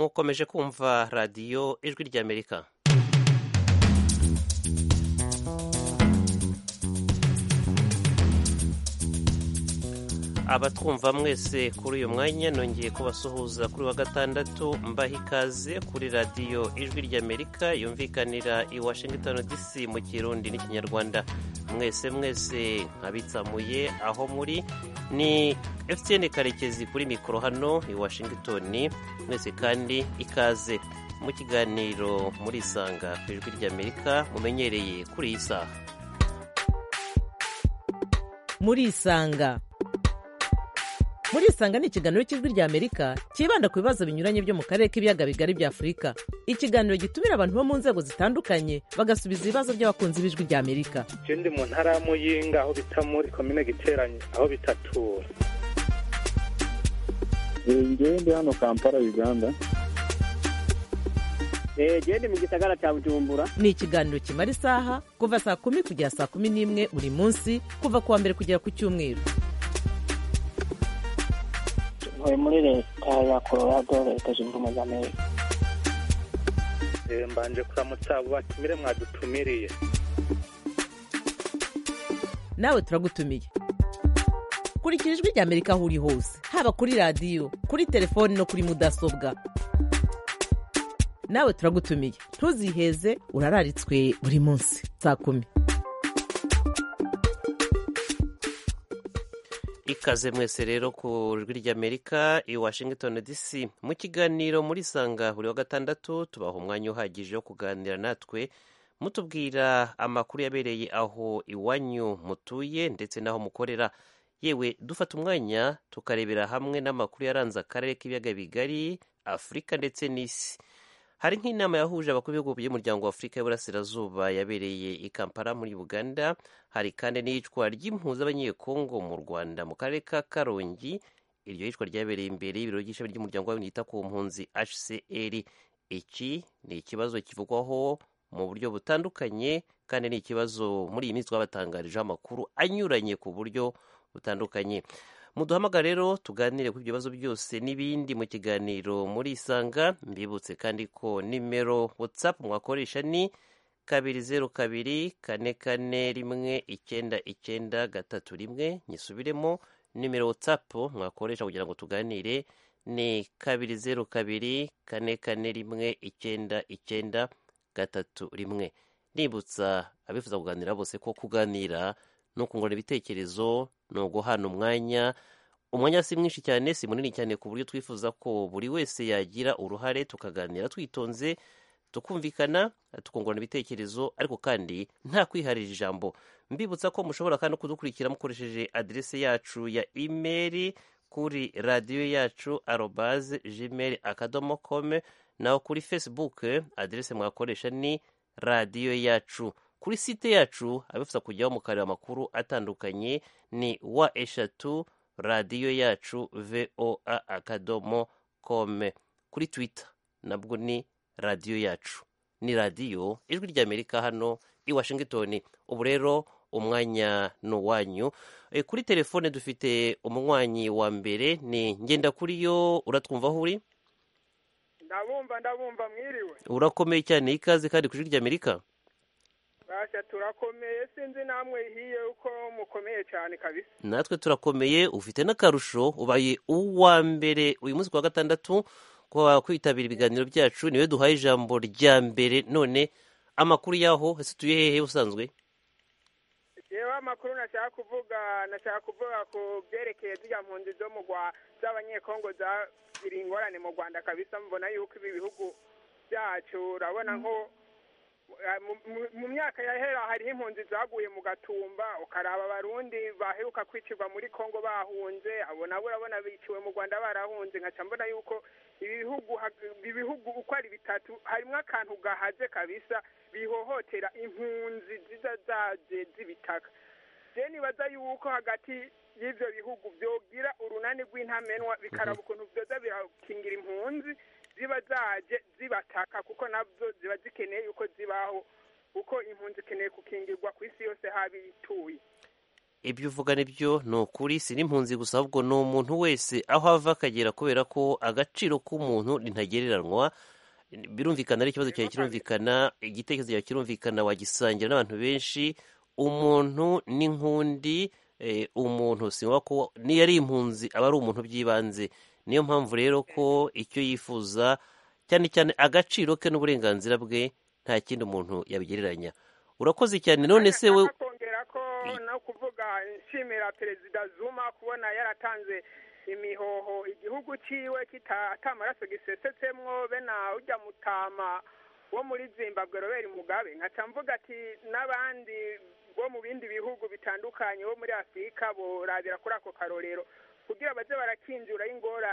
mukomeje kumva radiyo ijwi ry'Amerika. abatwumva mwese kuri uyu mwanya nongeye kubasuhuza kuri wa gatandatu mbaha ikaze kuri radiyo ijwi ry'Amerika yumvikanira i Washington DC mu Kirundi n'Ikinyarwanda. mwese nkabitsamuye aho muri ni FTN Karekezi kuri mikoro hano i Washington. mwese kandi ikaze mu kiganiro muri Isanga ku ijwi ry'Amerika mumenyereye kuri iyi saha. muri Isanga ni ikiganiro cy'ijwi ry'Amerika kibanda ku bibazo binyuranye byo mu karere k'ibiyaga bigari bya Afurika. Ikiganiro gitumira abantu bo mu nzego zitandukanye bagasubiza ibibazo by'abakunzi b'ijwi ry'Amerika. Je ndi mu ntara ya Muyinga aho bita muri komine Giteranyi aho bitatura. Ngewe ndi hano Kampala Uganda. Je ndi mu gisagara cya Bujumbura. Ni ikiganiro kimara isaha kuva saa 10 kugera saa 11 buri munsi kuva kuwa mbere kugera ku cyumweru. muri leta ya Colorado leta zunze ubumwe za Amerika. Mbanje kuramutsa abo batumire mwadutumiriye. Nawe turagutumiye. Kurikira ijwi ry'Amerika aho uri hose, haba kuri radiyo, kuri telefoni no kuri mudasobwa. Nawe turagutumiye, ntuziheze urararitswe buri munsi saa 10. Ikaze mwese rero ku ijwi ry'Amerika i Washington DC mu kiganiro muri Isanga buri wa gatandatu tubaha umwanya uhagije wo kuganira natwe mutubwira amakuru yabereye aho iwanyu mutuye ndetse n'aho mukorera. Yewe dufata umwanya tukarebera hamwe n'amakuru yaranze akarere k'ibiyaga bigari Afurika ndetse n'isi. Hari nk'inama yahuje abakuru b'ibihugu by'umuryango wa Afurika y'Uburasirazuba yabereye i Kampala muri Uganda. Hari kandi n'iyicwa ry'impunzi z'abanyekongo mu Rwanda mu karere ka Karongi. Iryo yicwa ryabereye imbere y'ibiro by'ishami ry'umuryango w'abita ku mpunzi HCR. Iki ni ikibazo kivugwaho mu buryo butandukanye kandi ni ikibazo muri iyi minsi twabatangarije amakuru anyuranye ku buryo butandukanye. Muduhamagara rero tuganire ku bibazo byose n'ibindi mu kiganiro muri Isanga. Mbibutse kandi ko nimero WhatsApp mwakoresha ni 202441991. Nyisubiremo, nimero WhatsApp mwakoresha kugira ngo tuganire ni 202441991. Nibutsa abifuza kuganira bose ko kuganira no kungurana ibitekerezo no guhana umwanya si mwinshi cyane, si munini cyane ku buryo twifuza ko buri wese yagira uruhare tukaganira twitonze tukumvikana tukungurana ibitekerezo ariko kandi nta kwiharira ijambo. Mbibutsa ko mushobora kandi kudukurikira mukoresheje adresse yacu ya email kuri radio yacu @gmail.com naho kuri Facebook adresse mwakoresha ni radio yacu. Kuri site yacu abifuza kujyaho mukareba amakuru atandukanye ni wa3 radio yacu voa.com. Kuri Twitter nabwo ni radio yacu, ni radio ijwi ry'Amerika hano i Washington. Ubu rero umwanya no wanyu. Kuri telefone dufite umunywanyi wa mbere ni Ngendakuriyo. Uratwumva aho uri? Ndabumva mwiriwe. Urakomeye cyane, ikaze kandi ku ijwi ry'Amerika. Basha turakomeye, sinzi namwe hiye uko mukomeye cyane kabisa. Natwe turakomeye, ufite n'akarusho, ubaye uwa mbere uyu munsi kwa gatandatu kwa kwitabira ibiganiro byacu. Niwe duhaye ijambo rya mbere. None amakuru yaho ese tuye hehe usanzwe? Yewe amakuru nashaka kuvuga ku byerekeye zijya mpunzi zo mu Rwanda z'abanyekongo za ingorane mu Rwanda kabisa. Mbona yuko ibi bihugu byacu urabona nko mu myaka yahera hariho impunzi zaguye mu gatumba, ukaraba abarundi baheruka kwicirwa muri Kongo bahunze, abo nabo urabona biciwe mu Rwanda barahunze. Nkaca mbona yuko ibi bihugu uko ari bitatu harimo akantu gahaze kabisa, bihohotera impunzi zaje z'ibitaka. Je nibaza yuko hagati y'ivyo bihugu byogira urunani rw'intamenwa bikaraba ukuntu byoza birakingira impunzi ziba zaje zibataka, kuko nabyo ziba zikeneye yuko zibaho, kuko impunzi ikeneye gukingirwa ku isi yose habituye. ibyo uvuga nibyo ni ukuri, si n'impunzi gusa ahubwo ni umuntu wese aho ava akagera, kubera ko agaciro k'umuntu ntagereranywa. Birumvikana ari ikibazo cyawe, kirumvikana, igitekerezo cyawe kirumvikana, wagisangira n'abantu benshi. Umuntu n'inkundi, umuntu siwa ko niyo ari impunzi aba ari umuntu by'ibanze. Niyo mpamvu rero ko icyo yifuza cyane cyane agaciro ke n'uburenganzira bwe nta kindi umuntu yabigereranya. Urakoze cyane. None se we kongera ko no kuvuga nshimira Perezida Zuma kubona yaratanze imihoho igihugu ciwe kitamaraso gisesetsemwo bena ujya mutama wo muri Zimbabwe Robert Mugabe, nkaca mvuga ati n'abandi bo mu bindi bihugu bitandukanye bo muri Afurika borabira kuri ako karorero kugira baze barakinjura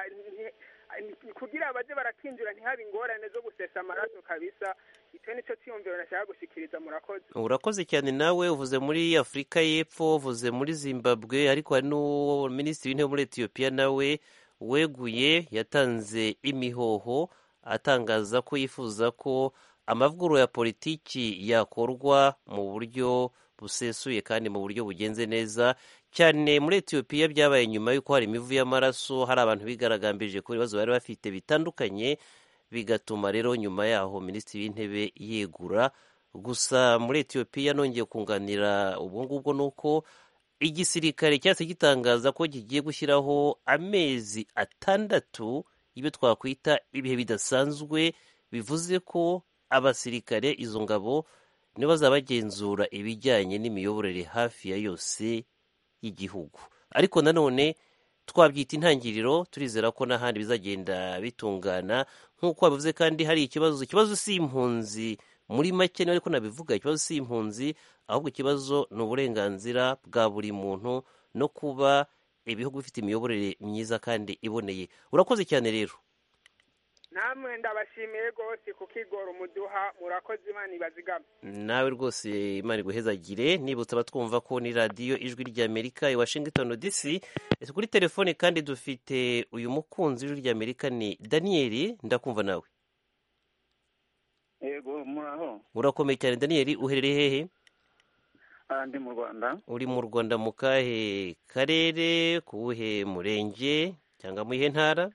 ntihabe ingorane zo gusesa amaraso kabisa. Icyo nicyo cyiyumviro nashaka gushikiriza. Murakoze. Urakoze cyane. nawe uvuze muri Afurika y'Epfo, uvuze muri Zimbabwe, ariko hari n'uwo minisitiri w'intebe muri Ethiopia nawe weguye, yatanze imihoho atangaza ko yifuza ko amavugurura ya politiki yakorwa mu buryo busesuye kandi mu buryo bugenze neza. Cyane muri Ethiopia byabaye nyuma y'uko hari imivu y'amaraso, hari abantu bigaragambije ku bibazo bari bafite bitandukanye, bigatuma rero nyuma yaho minisitiri w'intebe yegura. Gusa muri Ethiopia nongeye kunganira ubwo ngubwo ni uko igisirikare cyase gitangaza ko kigiye gushyiraho amezi 6 y'ibyo twakwita ibihe bidasanzwe, bivuze ko abasirikare, izo ngabo, nibo bazaba bagenzura ibijyanye n'imiyoborere hafi ya yose y'igihugu. Ariko nanone twabyita intangiriro, turizera ko n'ahandi bizagenda bitungana nk'uko babivuze. Kandi hari ikibazo si impunzi muri make, niba ariko nabivuga, ikibazo si impunzi ahubwo ikibazo ni uburenganzira bwa buri muntu no kuba ibihugu bifite imiyoborere myiza kandi iboneye. Urakoze cyane rero. Namwe ndabashimiye rwose ku kigoro muduha. Murakoze, Imana ibazigame. Nawe rwose Imana iguhezagire. Nibutsa abatwumva ko ni radiyo Ijwi ry'Amerika i Washington DC. Kuri telefone kandi dufite uyu mukunzi w'Ijwi ry'Amerika ni Daniel. Ndakumva nawe. Yego, muraho. Urakomeye cyane Daniel. Uherereye hehe? Ndi mu Rwanda. Uri mu Rwanda mu kahe karere, kuwuhe murenge cyangwa mu ihe ntara?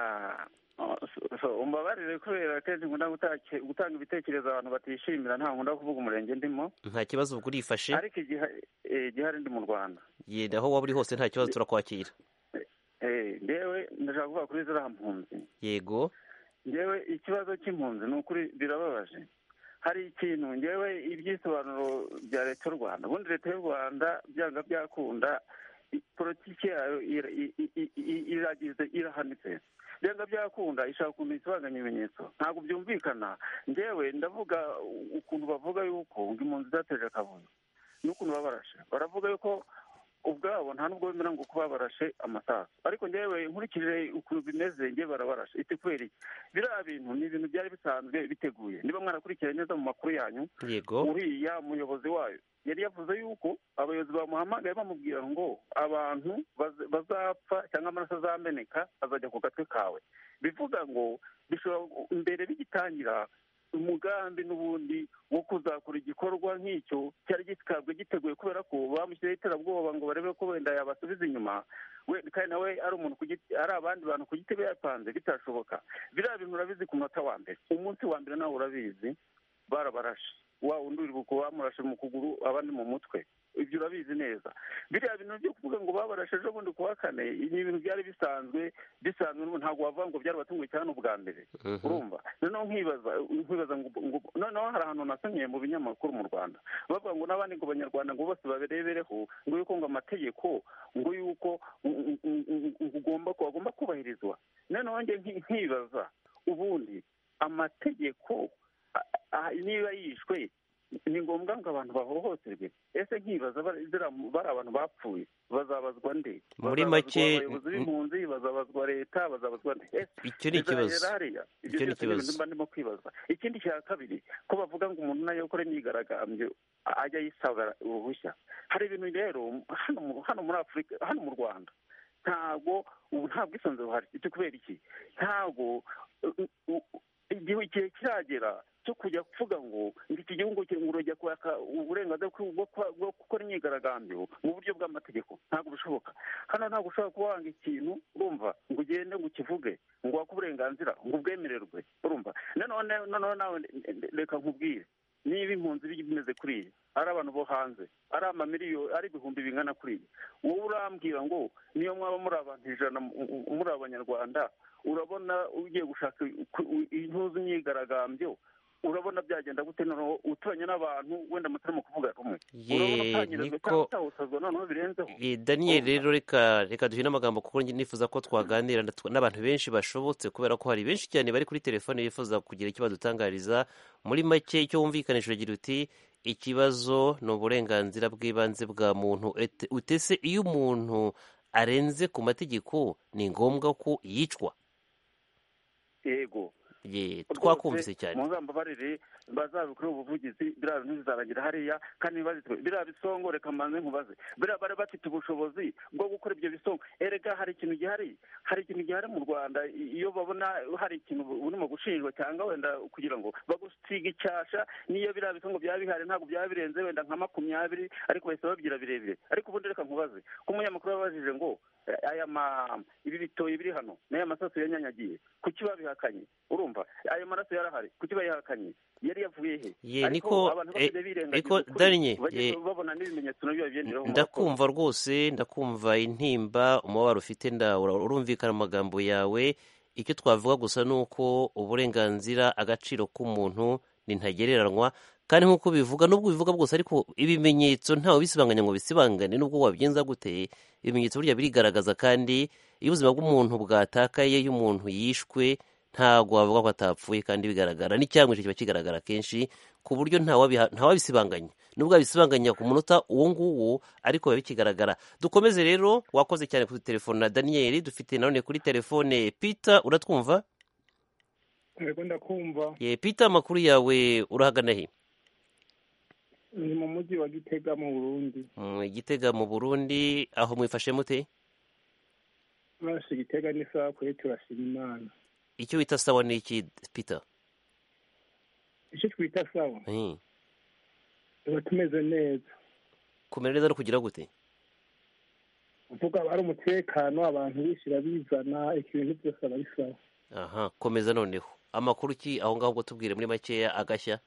Umbabarire kubera kenshi nkunda gutanga ibitekerezo abantu batishimira, nta nkunda kuvuga umurenge ndimo. Nta kibazo, ubwo urifashe. Ariko igihari ndi mu Rwanda. Yenda aho waba uri hose nta kibazo, turakwakira. Ndewe ndashaka kuvuga kuri ziriya mpunzi. Yego. Ndewe ikibazo cy'impunzi ni ukuri birababaje. Hari ikintu ngewe ibyisobanuro bya leta y'u Rwanda, ubundi leta y'u Rwanda byanga byakunda politiki yayo irahanitse, byanga byakunda ishaka ukuntu isibanganya ibimenyetso, ntabwo byumvikana. Ngewe ndavuga ukuntu bavuga yuko ngo impunzi zateje akavuyo n'ukuntu babarashe, baravuga yuko ubwabo nta nubwo bemera ngo kuba barashe amasasu, ariko ngewe nkurikije ukuntu bimeze ngewe barabarashe. Iti kweri biriya bintu ni ibintu byari bisanzwe biteguye. Niba mwarakurikira neza mu makuru yanyu, yego, uriya umuyobozi wayo yari yavuze yuko abayobozi bamuhamagaye bamubwira ngo abantu bazapfa cyangwa amaraso azameneka azajya ku gatwe kawe. Bivuga ngo bishobora mbere bigitangira umugambi n'ubundi wo kuzakora igikorwa nk'icyo cyari giteguye, kubera ko bamushyizeho iterabwoba ngo barebe ko wenda yabasubiza inyuma, kandi nawe ari umuntu ari abandi bantu ku giti yapanze bitashoboka. Biriya bintu urabizi ku munota wa mbere, umunsi wa mbere nawe urabizi barabarashe, wa undi uri bamurashe mu kuguru abandi mu mutwe, ibyo urabizi neza. Biriya bintu byo kuvuga ngo babarashe ejo bundi ku wa kane ni ibintu byari bisanzwe, ntabwo wavuga ngo byarabatunguye cyane ubwa mbere. Urumva? Noneho nkibaza ngo noneho hari ahantu nasomye mu binyamakuru mu Rwanda bavuga ngo n'abandi ngo abanyarwanda ngo bose baberebereho ngo yuko ngo amategeko ngo yuko agomba kubahirizwa. Noneho njye nkibaza ubundi amategeko niba yishwe ni ngombwa ngo abantu bahohoterwe? Ese nkibaza bari abantu bapfuye bazabazwa nde? Muri make abayobozi b'impunzi, bazabazwa leta, bazabazwa nde? Icyo ni ikibazo. Icyo ni ikibazo mba ndimo kwibaza. Ikindi cya kabiri, ko bavuga ngo umuntu nayo ukora imyigaragambyo ajya yisaba uruhushya. Hari ibintu rero hano muri Afurika, hano mu Rwanda ntabwo bwisanzure buhari. Icyo kubera iki? Ntabwo igihe kiragera cyo kujya kuvuga ngo iki gihugu urajya kwaka uburenganzira bwo gukora imyigaragambyo mu buryo bw'amategeko, ntabwo bishoboka. Hano ntabwo ushobora kuba wanga ikintu urumva ngo ugende ngo ukivuge ngo wake uburenganzira ngo ubwemererwe urumva. noneho nawe reka nkubwire, niba impunzi bimeze kuriya, ari abantu bo hanze, ari amamiliyoni, ari ibihumbi bingana kuriya, wowe urambwira ngo niyo mwaba muri abantu ijana muri abanyarwanda, urabona ugiye gushaka intuzi imyigaragambyo, urabona byagenda gute? noneho uturanye n'abantu wenda mutarimo kuvuga rumwe, urabona utanyerezwa cyangwa utawusazwa noneho birenzeho. Daniel, rero reka duhine amagambo kuko nifuza ko twaganira n'abantu benshi bashobotse, kubera ko hari benshi cyane bari kuri telefone bifuza kugira icyo badutangariza. Muri make icyo wumvikanisha uragira uti ikibazo ni uburenganzira bw'ibanze bwa muntu. Utese iyo umuntu arenze ku mategeko ni ngombwa ko yicwa? Yego, twakumvise cyane. muzambabarire bazabikora ubuvugizi, biriya bintu bizarangira hariya, kandi biriya bisongo reka mbanze nkubaze, biriya bari bafite ubushobozi bwo gukora ibyo bisongo. Erega hari ikintu gihari mu Rwanda, iyo babona hari ikintu urimo gushinjwa cyangwa wenda kugira ngo bagusiga icyasha, niyo biriya bisongo byaba bihari ntabwo byaba birenze wenda nka 20, ariko bahise babyira birebire. Ariko ubundi reka nkubaze ko umunyamakuru yabajije ngo ibi bitoyi biri hano n'aya masasu yanyanyagiye, kuki babihakanye? Urumva ayo maraso yarahari, kuki bayihakanye? Yari yavuye he? Ariko abantu bafite birengagiye babona n'ibimenyetso nabyo babyenderaho. Ndakumva rwose, ndakumva intimba, umubabaro ufite, urumvikana amagambo yawe. Icyo twavuga gusa ni uko uburenganzira, agaciro k'umuntu ni ntagereranywa, kandi nk'uko bivuga, nubwo bivuga bwose, ariko ibimenyetso ntawe bisibanganya ngo bisibangane. nubwo wabigenza gute, ibimenyetso burya birigaragaza, kandi iyo ubuzima bw'umuntu bwatakaye, iyo umuntu yishwe, ntabwo wavuga ko atapfuye, kandi bigaragara n'icyangwa kiba kigaragara kenshi, ku buryo ntawabisibanganya. nubwo wabisibanganya ku munota uwo nguwo, ariko biba bikigaragara. Dukomeze rero, wakoze cyane kuri telefone na Daniel. Dufite nanone kuri telefone Peter, uratwumva? Yego ndakumva. Peter, amakuru yawe urahagana he? Ni mu mujyi wa Gitega mu Burundi. Gitega mu Burundi, aho mwifashe mute? Basi Gitega ni sawa, kuri turashima Imana. Icyo wita sawa ni iki Peter? Icyo twita sawa? Tuba tumeze neza. Kumera neza no kugira gute? Uvuga hari umutekano, abantu bishyira bizana, ibintu byose ari sawa. Aha, komeza noneho. Amakuru ki aho ngaho, ubwo tubwire muri makeya agashya?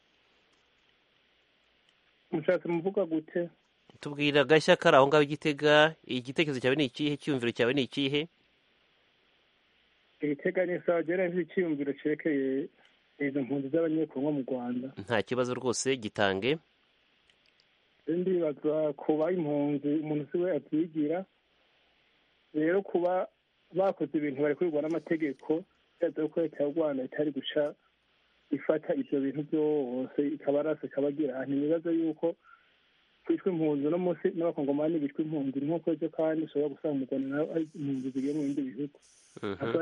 Mushatse muvuga gute? Tubwira agashya kari aho ngaho Gitega. Igitekerezo cyawe ni ikihe? Icyumviro cyawe ni ikihe? Igitega ni sawa, gera nk'icyumviro cyerekeye izo mpunzi z'abanyekongo mu Rwanda. Nta kibazo rwose, gitange. Ndibaza kuba impunzi umuntu si we abyigira, rero kuba bakoze ibintu bari kubigwa n'amategeko, yaza ko leta y'u Rwanda itari guca ifata ibyo bintu byose ikabarasa ikabagira. Ntibibaza yuko kwitwa impunzi no munsi n'abakongomani bitwa impunzi nk'uko byo, kandi ushobora gusanga mu Rwanda naho ari impunzi zigiye mu bindi bihugu. Asaba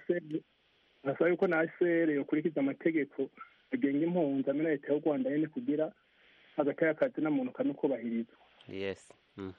yuko na HCR yokurikiza amategeko agenga impunzi amena leta y'u Rwanda nyine kugira agateka kazi na muntu kanukubahirizwa. Yes.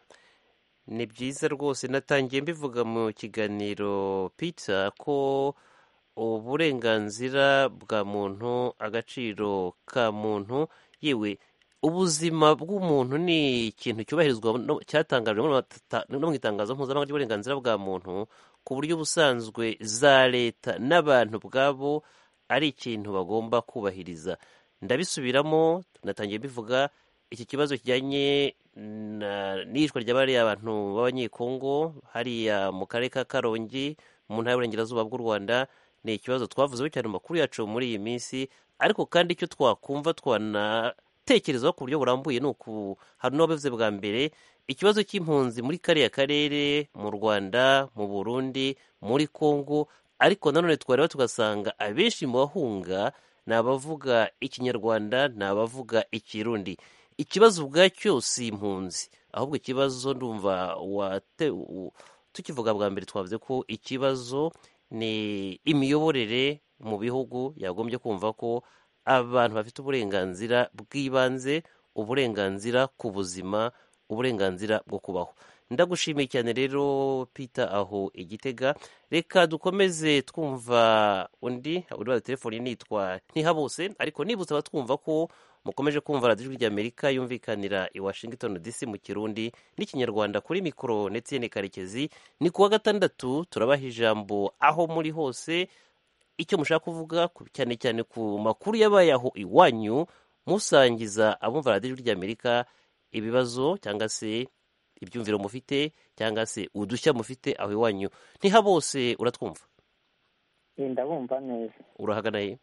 Ni byiza rwose. Natangiye mbivuga mu kiganiro Peter ko uburenganzira bwa muntu, agaciro ka muntu, yewe ubuzima bw'umuntu ni ikintu cyubahirizwa, cyatangajwe no mu itangazo mpuzamahanga ry'uburenganzira bwa muntu, ku buryo ubusanzwe za leta n'abantu bwabo ari ikintu bagomba kubahiriza. Ndabisubiramo, natangiye bivuga iki kibazo kijyanye n'iyicwa ry'abariya abantu b'abanyekongo hariya mu karere ka Karongi mu ntara y'uburengerazuba bw'u Rwanda. Ni ikibazo twavuzeho cyane mu makuru yacu muri iyi minsi, ariko kandi icyo twakumva twanatekerezaho ku buryo burambuye ni uku, hari n'uwabivuze bwa mbere, ikibazo cy'impunzi muri kariya karere, mu Rwanda, mu Burundi, muri Kongo, ariko nanone twareba tugasanga abenshi mu bahunga ni abavuga ikinyarwanda, ni abavuga ikirundi. Ikibazo ubwacyo si impunzi, ahubwo ikibazo ndumva tukivuga bwa mbere twavuze ko ikibazo ni imiyoborere mu bihugu. yagombye kumva ko abantu bafite uburenganzira bw'ibanze, uburenganzira ku buzima, uburenganzira bwo kubaho. ndagushimiye cyane rero Peter aho Igitega. Reka dukomeze twumva undi wa telefoni nitwa Ntihabose, ariko nibutsa abatwumva ko mukomeje kumva radiyo ijwi ry'Amerika yumvikanira i Washington DC mu Kirundi n'Ikinyarwanda. Kuri mikoro Etienne Karekezi. Ni kuwa gatandatu turabaha ijambo aho muri hose, icyo mushaka kuvuga cyane cyane ku makuru yabaye aho iwanyu, musangiza abumva radiyo ijwi ry'Amerika ibibazo cyangwa se ibyumviro mufite cyangwa se udushya mufite aho iwanyu. Ntihabose, uratwumva? ndabumva neza. Urahagana he?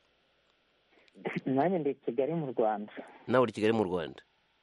nanjye ndi Kigali mu Rwanda. Nawe uri Kigali mu Rwanda?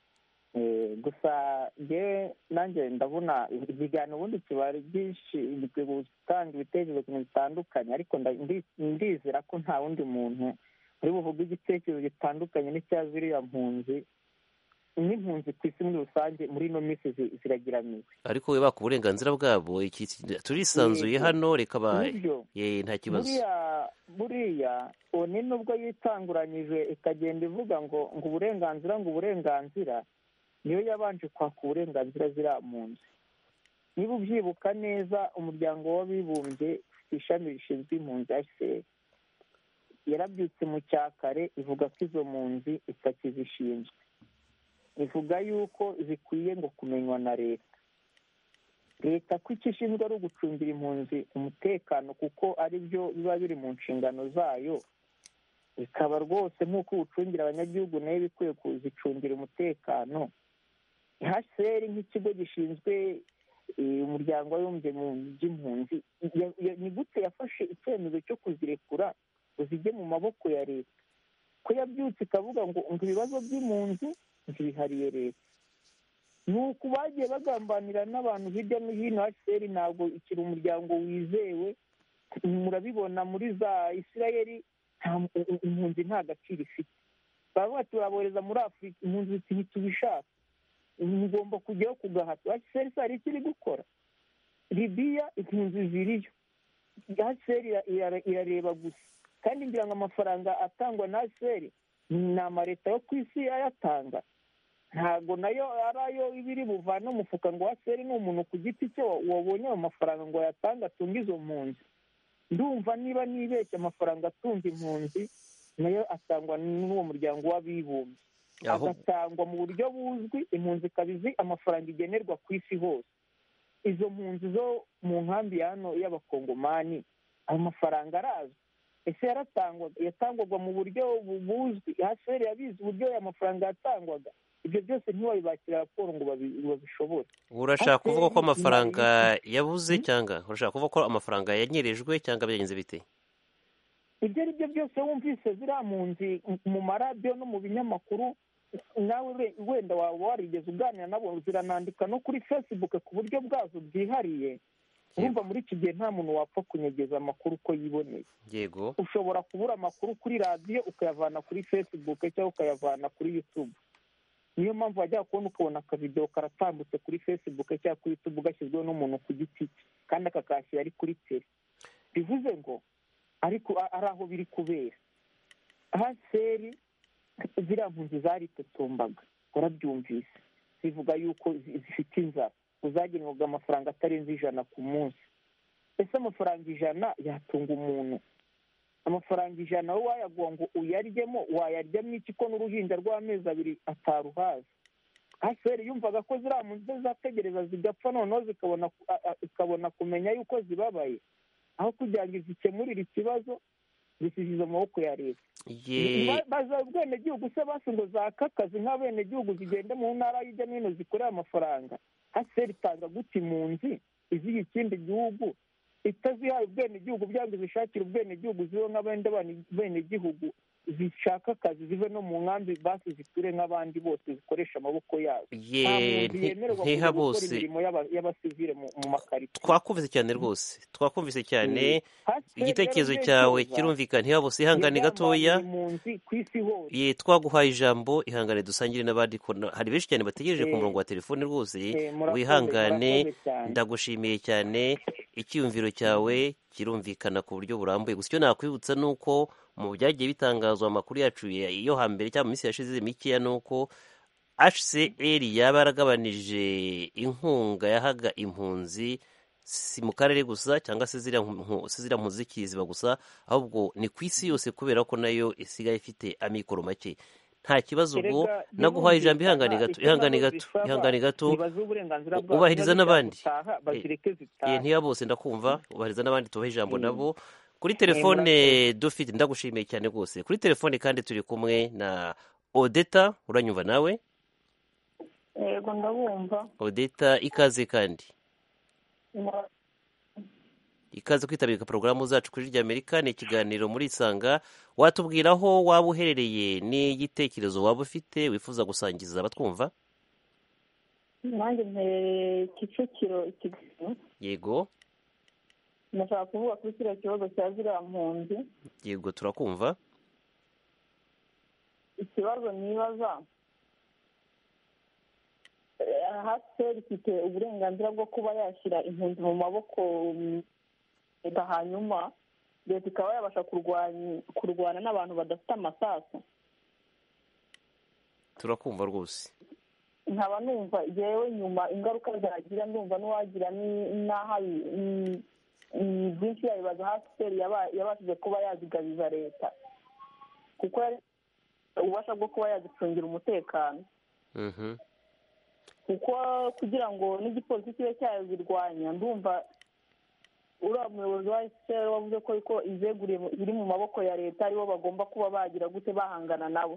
Gusa nanjye ndabona ibiganiro ubundi kiba ari byinshi, gutanga ibitekerezo ku bintu bitandukanye, ariko ndizera ko nta wundi muntu uri buvuge igitekerezo gitandukanye n'icya ziriya mpunzi. N'impunzi ku isi muri rusange muri ino minsi ziragiramiwe, ariko we baka uburenganzira bwabo. Turisanzuye hano, reka nta kibazo. buriya oni nubwo yitanguranyije ikagenda ivuga ngo uburenganzira niyo yabanje kwaka uburenganzira ziriya mpunzi. Niba ubyibuka neza, umuryango w'abibumbye ufite ishami rishinzwe impunzi HCR yarabyutse mu cyakare ivuga ko izo mpunzi itakizishinzwe, ivuga yuko zikwiye ngo kumenywa na leta ko icyo ishinzwe ari ugucungira impunzi umutekano, kuko ari byo biba biri mu nshingano zayo. Bikaba rwose nk'uko uwucungira abanyagihugu nayo bikwiye kuzicungira umutekano. HCR nk'ikigo gishinzwe umuryango w'abibumbye mu by'impunzi, ni gute yafashe icyemezo cyo kuzirekura ngo zijye mu maboko ya leta? Ko yabyutse ikavuga ngo ibibazo by'impunzi zihariye leta. Ni uku bagiye bagambanira n'abantu hirya no hino. HCR ntabwo ikiri umuryango wizewe. Murabibona muri za Isirayeli, impunzi nta gaciro ifite. Baba turabohereza muri Afurika, impunzi ntitubishaka, mugomba kujyaho ku gahato. HCR hari icyo iri gukora? Libiya impunzi ziriyo, HCR irareba gusa. Kandi ngira ngo amafaranga atangwa na HCR ni amaleta yo ku isi ayatanga, ntabwo nayo ari ayo ibiri buvana umufuka ngo HCR ni umuntu ku giti cye wabonye ayo mafaranga ngo yatanga atunga izo mpunzi. Ndumva niba nibeshya, amafaranga atunga impunzi nayo atangwa n'uwo muryango w'abibumbye, agatangwa mu buryo buzwi. Impunzi ikaba izi amafaranga igenerwa ku isi hose. Izo mpunzi zo mu nkambi ya hano y'abakongomani, ayo mafaranga arazwi. Ese yatangwaga mu buryo buzwi? HCR yabizi uburyo aya mafaranga yatangwaga? Ibyo byose ntiwabibakira raporo ngo babishobore. Urashaka kuvuga ko amafaranga yabuze, cyangwa urashaka kuvuga ko amafaranga yanyerejwe, cyangwa byagenze bite? Ibyo ari byo byose wumvise ziriya mpunzi mu maradiyo no mu binyamakuru, nawe wenda waba warigeze uganira nabo, ziranandika no kuri Facebook ku buryo bwazo bwihariye. Urumva muri iki gihe nta muntu wapfa kunyegeza amakuru uko yiboneye. Yego, ushobora kubura amakuru kuri radiyo ukayavana kuri Facebook cyangwa ukayavana kuri YouTube. Niyo mpamvu wajya kubona ukabona akavidewo karatambutse kuri Facebook cyangwa kuri YouTube gashyizweho n'umuntu ku giti cye, kandi akakashyira ari kuri tele. Bivuze ngo ariko ari aho biri kubera. HCR ziriya mpunzi zaritotombaga, warabyumvise, zivuga yuko zifite inzara, uzagenerwa amafaranga atarenze 100 ku munsi. Ese amafaranga 100 yatunga umuntu? Amafaranga 100 wowe wayaguha ngo uyaryemo, wayaryamo iki ko n'uruhinja rw'amezi 2 ataruhaza? HCR yumvaga ko ziriya mpunzi zategereza zigapfa, noneho ikabona kumenya yuko zibabaye, aho kugira ngo zikemurire ikibazo zisize amaboko ya leta. Baza ubwenegihugu se basi ngo zakakazi nk'abenegihugu zigende mu ntara hirya no hino zikorera amafaranga. HCR itanga gute impunzi iziye ikindi gihugu itazihaye ubwenegihugu, byanga zishakira ubwenegihugu zibe nk'abandi benegihugu, zishaka akazi zive no mu nkambi basi ziture nk'abandi bose zikoresha amaboko yazo. Ntihabose, y'abasivile mu makarito. twakumvise cyane rwose, twakumvise cyane. Igitekerezo cyawe kirumvikana. Ntihabose, ihangane gatoya, twaguhaye ijambo, ihangane dusangire n'abandi. Hari benshi cyane bategereje ku murongo wa telefone rwose. Wihangane, ndagushimiye cyane. Icyiyumviro cyawe kirumvikana ku buryo burambuye. Gusa icyo nakwibutsa ni uko mu byagiye bitangazwa amakuru yacu yo hambere cyangwa mu minsi yashize mikeya, ni uko HCR yaba yaragabanije inkunga yahaga impunzi si mu karere gusa cyangwa se ziriya mpunzi z'ikiziba gusa, ahubwo ni ku isi yose kubera ko nayo isigaye ifite amikoro make. Nta kibazo ubwo naguhaye ijambo, ihangane gato ubahiriza n'abandi, ntiya bose ndakumva, ubahiriza n'abandi tubahe ijambo nabo. Kuri telefone dufite, ndagushimiye cyane rwose. Kuri telefone kandi turi kumwe na Odeta, uranyumva nawe? Yego ndabumva. Odeta, ikaze kandi ikaze kwitabira porogaramu zacu kuri ry'Amerika. Ni ikiganiro muri Isanga. Watubwira aho waba uherereye n'igitekerezo waba ufite wifuza gusangiza abatwumva? Nanjye mperereye Kicukiro Kigali. Yego. Ndashaka kuvuga kuri kiriya kibazo cya ziriya mpunzi. Yego, turakumva. Ikibazo nibaza, HCR ifite uburenganzira bwo kuba yashyira impunzi mu maboko leta, hanyuma leta ikaba yabasha kurwana n'abantu badafite amasasu. Turakumva rwose. Nkaba numva yewe nyuma ingaruka zagira, ndumva n'uwagira n'ahabi byinshi yabibaza HCR yabashije kuba yazigabiza leta, kuko ububasha bwo kuba yazicungira umutekano. Kuko kugira ngo n'igipolisi kibe cyazirwanya, ndumva uriya muyobozi wa HCR wavuze ko izeguriye biri mu maboko ya leta, aribo bagomba kuba bagira gute bahangana nabo.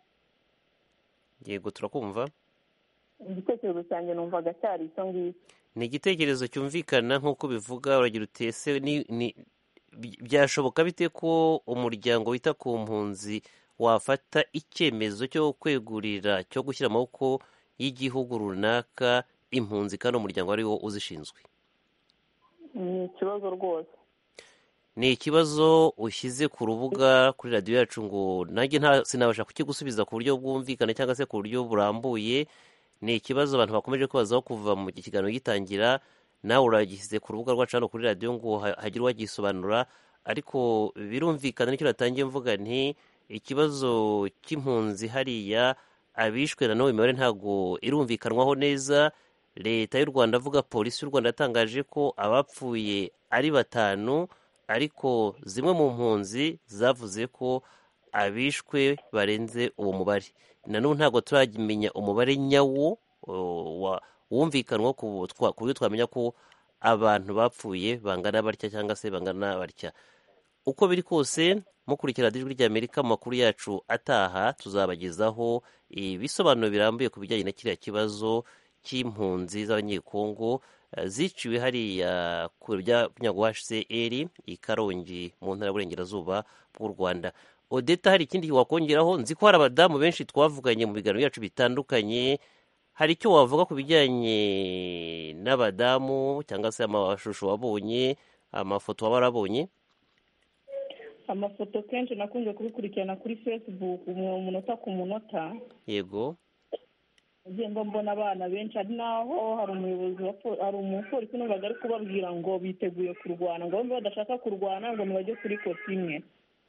Yego, turakumva. Igitekerezo cyanjye numvaga cyari icyo ngicyo. Ni igitekerezo cyumvikana nk'uko bivuga. Uragira utese byashoboka bite ko umuryango wita ku mpunzi wafata icyemezo cyo kwegurira, cyo gushyira amaboko y'igihugu runaka impunzi kandi umuryango ari wo uzishinzwe? Ni ikibazo rwose. Ni ikibazo ushyize ku rubuga kuri radiyo yacu, ngo nanjye sinabasha kukigusubiza ku buryo bwumvikana cyangwa se ku buryo burambuye. Ni ikibazo abantu bakomeje kubazaho kuva mu kiganiro gitangira. Nawe uragishyize ku rubuga rwacu hano kuri radiyo ngo hagire uwagisobanura, ariko birumvikana nicyo natangiye mvuga nti ikibazo cy'impunzi hariya, abishwe na none imibare ntabwo irumvikanwaho neza. Leta y'u Rwanda avuga, polisi y'u Rwanda yatangaje ko abapfuye ari 5, ariko zimwe mu mpunzi zavuze ko abishwe barenze uwo mubare. Nanone ntabwo turamenya umubare nyawo wumvikanwa ku buryo twamenya ko abantu bapfuye bangana batya cyangwa se bangana batya. Uko biri kose, mukurikira Ijwi ry'Amerika mu makuru yacu ataha, tuzabagezaho ibisobanuro birambuye ku bijyanye na kiriya kibazo cy'impunzi z'abanyekongo ziciwe hariya ku by'abanyagwa HCR i Karongi mu ntara y'Uburengerazuba bw'u Rwanda. Odeta, hari ikindi wakongeraho? Nzi ko hari abadamu benshi twavuganye mu biganiro byacu bitandukanye. Hari icyo wavuga ku bijyanye n'abadamu cyangwa se amashusho wabonye, amafoto waba warabonye? Amafoto kenshi nakunze kubikurikirana kuri Facebook umunota ku munota. Yego. Ugenda mbona abana benshi, ari naho hari umupolisi n'ubaga ari kubabwira ngo biteguye kurwana, ngo bamwe badashaka kurwana ngo nibajye kuri kote imwe.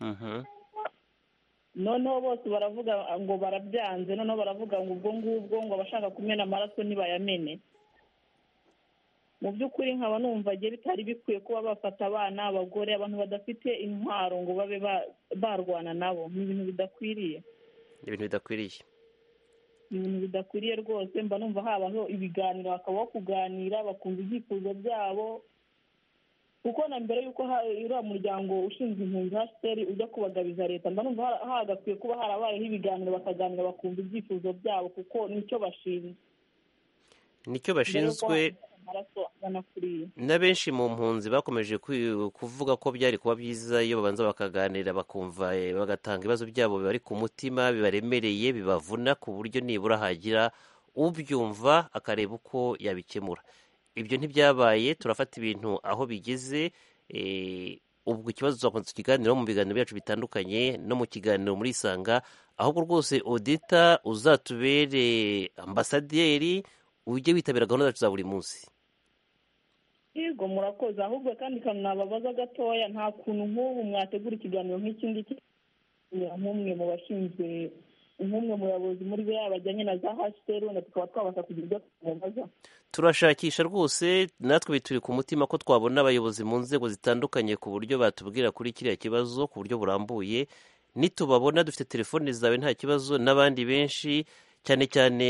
Noneho bose baravuga ngo barabyanze, noneho baravuga ngo ubwo ngubwo ngo abashaka kumena amaraso nibayamene. Mu by'ukuri nkaba numva agiye bitari bikwiye kuba bafata abana, abagore, abantu badafite intwaro ngo babe barwana nabo. Ni ibintu bidakwiriye. Ibintu bidakwiriye rwose. Mba numva habaho ibiganiro, hakabaho kuganira, bakumva ibyifuzo byabo, kuko na mbere y'uko uriya muryango ushinzwe impunzi HCR ujya kubagabiza leta, mba numva hagakwiye kuba harabayeho ibiganiro, bakaganira bakumva ibyifuzo byabo, kuko nicyo bashinzwe. Na benshi mu mpunzi bakomeje kuvuga ko byari kuba byiza iyo babanza bakaganira, bakumva, bagatanga ibibazo byabo bari ku mutima, bibaremereye, bibavuna, ku buryo nibura hagira ubyumva akareba uko yabikemura. Ibyo ntibyabaye. Turafata ibintu aho bigeze. Ubwo ikibazo tuzakomeza tukiganiraho mu biganiro byacu bitandukanye no mu kiganiro muri Isanga. Ahubwo rwose Odeta, uzatubere ambasaderi, ujye witabira gahunda zacu za buri munsi. Yego, murakoze. Ahubwo kandi nababaza gatoya, nta kuntu nk'ubu mwategura ikiganiro nk'iki ngiki nk'umwe mu bashinzwe nk'umwe muyobozi muri biriya bajyanye na za HCR wenda tukaba twabasha kugira ibyo tumubaza. turashakisha rwose natwe bituri ku mutima ko twabona abayobozi mu nzego zitandukanye ku buryo batubwira kuri kiriya kibazo ku buryo burambuye. Nitubabona dufite telefoni zawe nta kibazo, n'abandi benshi cyane cyane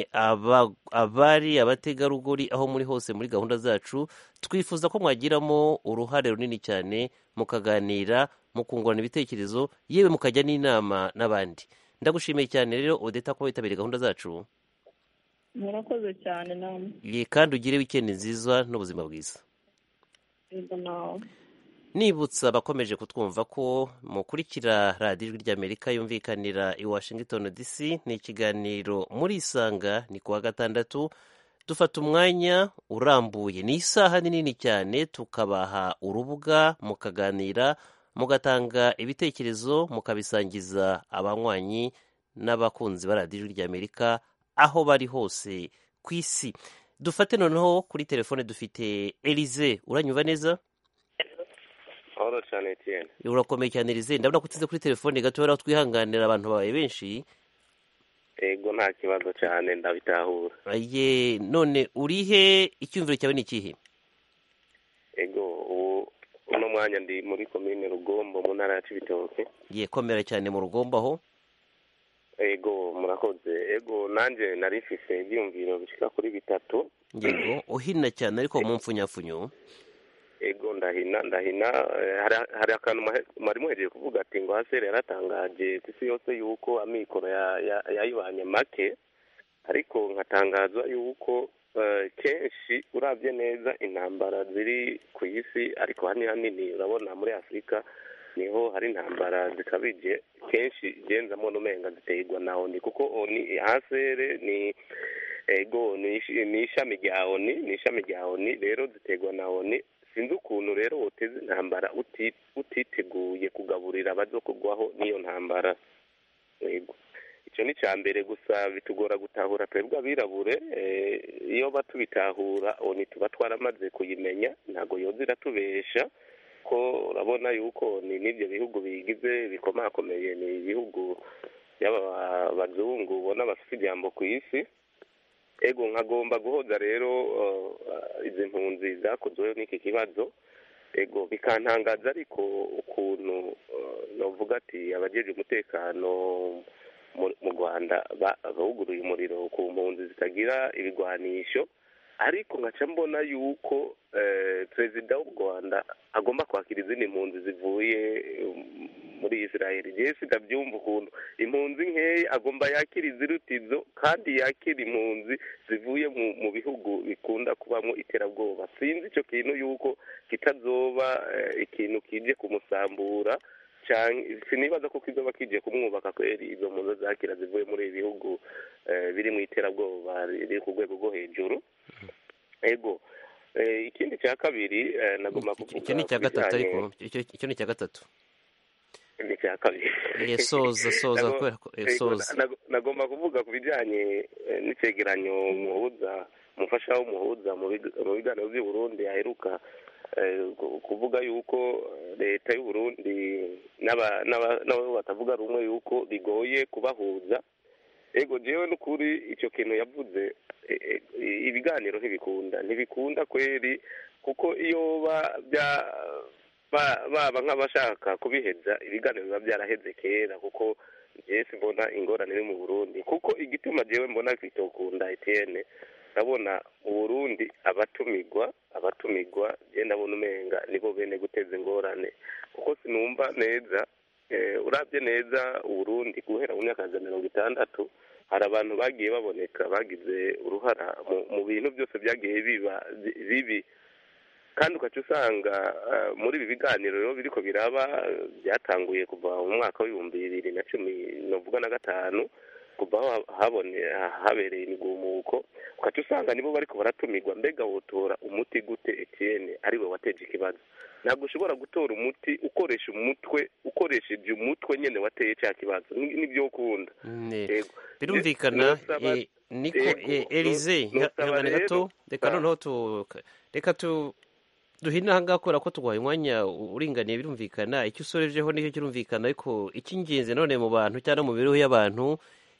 abari abategarugori aho muri hose muri gahunda zacu, twifuza ko mwagiramo uruhare runini cyane mukaganira, mukungurana ibitekerezo, yewe mukajya n'inama n'abandi. Ndagushimiye cyane rero Odeta ko witabiriye gahunda zacu. Murakoze cyane namwe. Kandi ugire weekend nziza n'ubuzima bwiza. Nibutsa abakomeje kutwumva ko mukurikira radiyo ijwi ry'Amerika yumvikanira i Washington DC. Ni ikiganiro muri Isanga, ni kuwa gatandatu. Dufata umwanya urambuye, ni isaha nini cyane, tukabaha urubuga mukaganira, mugatanga ibitekerezo, mukabisangiza abanywanyi n'abakunzi ba radiyo ijwi ry'Amerika aho bari hose ku isi. Dufate noneho kuri telefone dufite Elize. Uranyumva neza? Oro cyane Etienne. Urakomeye cyane Elize. Ndabona ko utize kuri telefone gato aho twihanganira abantu bawe benshi. Ego nta kibazo cyane ndabitahura. Aye, none urihe, icyumviro cyawe ni ikihe? Ego uno mwanya ndi muri komine Rugombo mu ntara ya Cibitoke. Komera cyane mu Rugombo aho. Ego murakoze. Ego nanje narifise ibyumviro bishika kuri bitatu. Yego uhina cyane ariko mu mfunyafunyo. Ego ndahina hari akantu mwari muhejeje kuvuga ati ngo HCR yaratangaje ku isi yose yuko amikoro yayibanye make, ariko nkatangazwa yuko kenshi urabye neza intambara ziri ku isi, ariko hanini urabona muri Afurika niho hari intambara zikabije, kenshi genzamo n'umenga ziterwa na ONU, kuko ONU HCR ni ego ni ishami rya ONU, rero ziterwa na ONU. Sinzi ukuntu rero woteza intambara utiteguye kugaburira abazokugwaho n'iyo ntambara. Yego icyo ni cya mbere, gusa bitugora gutahura twebwe abirabure. Iyo batubitahura ONU tuba twaramaze kuyimenya, ntabwo yoza iratubesha ko urabona yuko ni n'ibyo bihugu bigize bikomakomeye, ni ibihugu by'abazungu ubona bafite ijambo ku isi. Ego nkagomba guhoza rero izi mpunzi zakozweho n'iki kibazo. Ego bikantangaza ariko ukuntu novuga ati abajeje umutekano mu Rwanda bahuguruye umuriro ku mpunzi zitagira ibigwanisho, ariko nkaca mbona yuko perezida w'u Rwanda agomba kwakira izindi mpunzi zivuye muri Israel. Jesi ndabyumva ukuntu impunzi nkeya agomba yakira izirutizo kandi yakira impunzi zivuye mu bihugu bikunda kubamo iterabwoba. Sinzi icyo kintu yuko kitazoba ikintu kije kumusambura, sinibaza ko kizoba kije kumwubaka kweri izo mpunzi zakira zivuye muri ibi bihugu biri mu iterabwoba riri ku rwego rwo hejuru. Ego ikindi cya kabiri nagomba kuvuga, icyo ni icya gatatu, ariko icyo ni icya gatatu. Ni cya kabiri. Soza nagomba kuvuga ku bijyanye n'icegeranyo umufasha w'umuhuza mu biganiro by'u Burundi aheruka kuvuga yuko leta y'u Burundi n'abo batavuga rumwe yuko bigoye kubahuza. Ego jewe n'ukuri icyo kintu yavuze, ibiganiro ntibikunda kweri, kuko iyo baba nk'abashaka kubiheza ibiganiro biba byaraheze kera, kuko jesi mbona ingorane iri mu Burundi. Kuko igituma jewe mbona bitokunda Etienne, ndabona mu Burundi abatumirwa je ndabona umenga nibo bene guteza ingorane, kuko sinumva neza. Urabye neza u Burundi guhera mu myaka ya 60 hari abantu bagiye baboneka bagize uruhara mu bintu byose byagiye biba bibi, kandi ukaca usanga muri ibi biganiro rero biriko biraba byatanguye kuva mu mwaka w'2010 novuga na 5, kuva aho habereye imigumuko, ukaca usanga nibo bariko baratumirwa. Mbega wotora umuti gute Etienne ariwe wateje ikibazo? Ntabwo ushobora gutora umuti ukoresheje umutwe nyene wateye cya kibazo, nibyo ukunda. Birumvikana niko Elize ihangane gato, reka noneho reka duhina aha ngaha kubera ko tuguhaye umwanya uringaniye. Birumvikana icyo usorejeho nicyo kirumvikana, ariko icy'ingenzi none mu bantu cyangwa mu mibereho y'abantu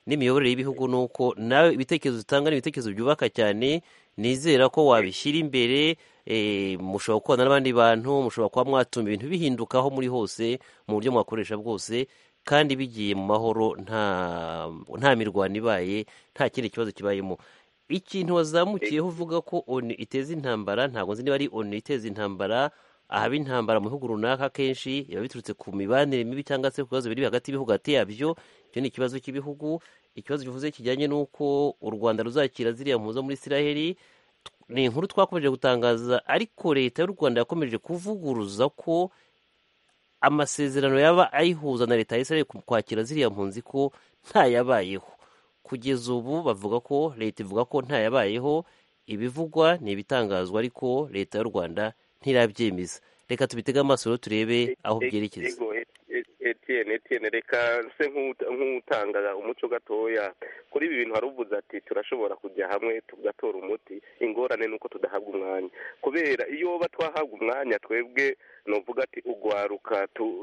n'imiyoborere y'ibihugu ni uko nawe ibitekerezo utanga ni ibitekerezo byubaka cyane, nizera ko wabishyira imbere. Mushobora kubana n'abandi bantu, mushobora kuba mwatuma ibintu bihinduka aho muri hose mu buryo mwakoresha bwose, kandi bigiye mu mahoro, nta mirwano ibaye, nta kindi kibazo kibayemo. Ikintu wazamukiyeho uvuga ko ONU iteza intambara, ntabwo nzi niba ari ONU iteza intambara. Ahaba intambara mu bihugu runaka kenshi biba biturutse ku mibanire mibi cyangwa se ku bibazo biri hagati y'ibihugu hagati yabyo. Icyo ni ikibazo cy'ibihugu. Ikibazo kivuze kijyanye n'uko u Rwanda ruzakira ziriya mpuzo muri Isiraheli, ni inkuru twakomeje gutangaza, ariko leta y'u Rwanda yakomeje kuvuguruza ko amasezerano yaba ayihuza na leta ya Isiraheli kwakira ziriya mpunzi ko ntayabayeho. Kugeza ubu bavuga ko leta ivuga ko ntayabayeho, ibivugwa ni ibitangazwa, ariko leta y'u Rwanda ntirabyemeza. Reka tubitege amaso rero turebe aho byerekeza. Etienne, reka se nk'utanga umuco gatoya kuri ibi bintu. Haruvuze ati turashobora kujya hamwe tugatora umuti. Ingorane ni uko tudahabwa umwanya, kubera iyo twahabwa umwanya twebwe novuga ati ugwaruka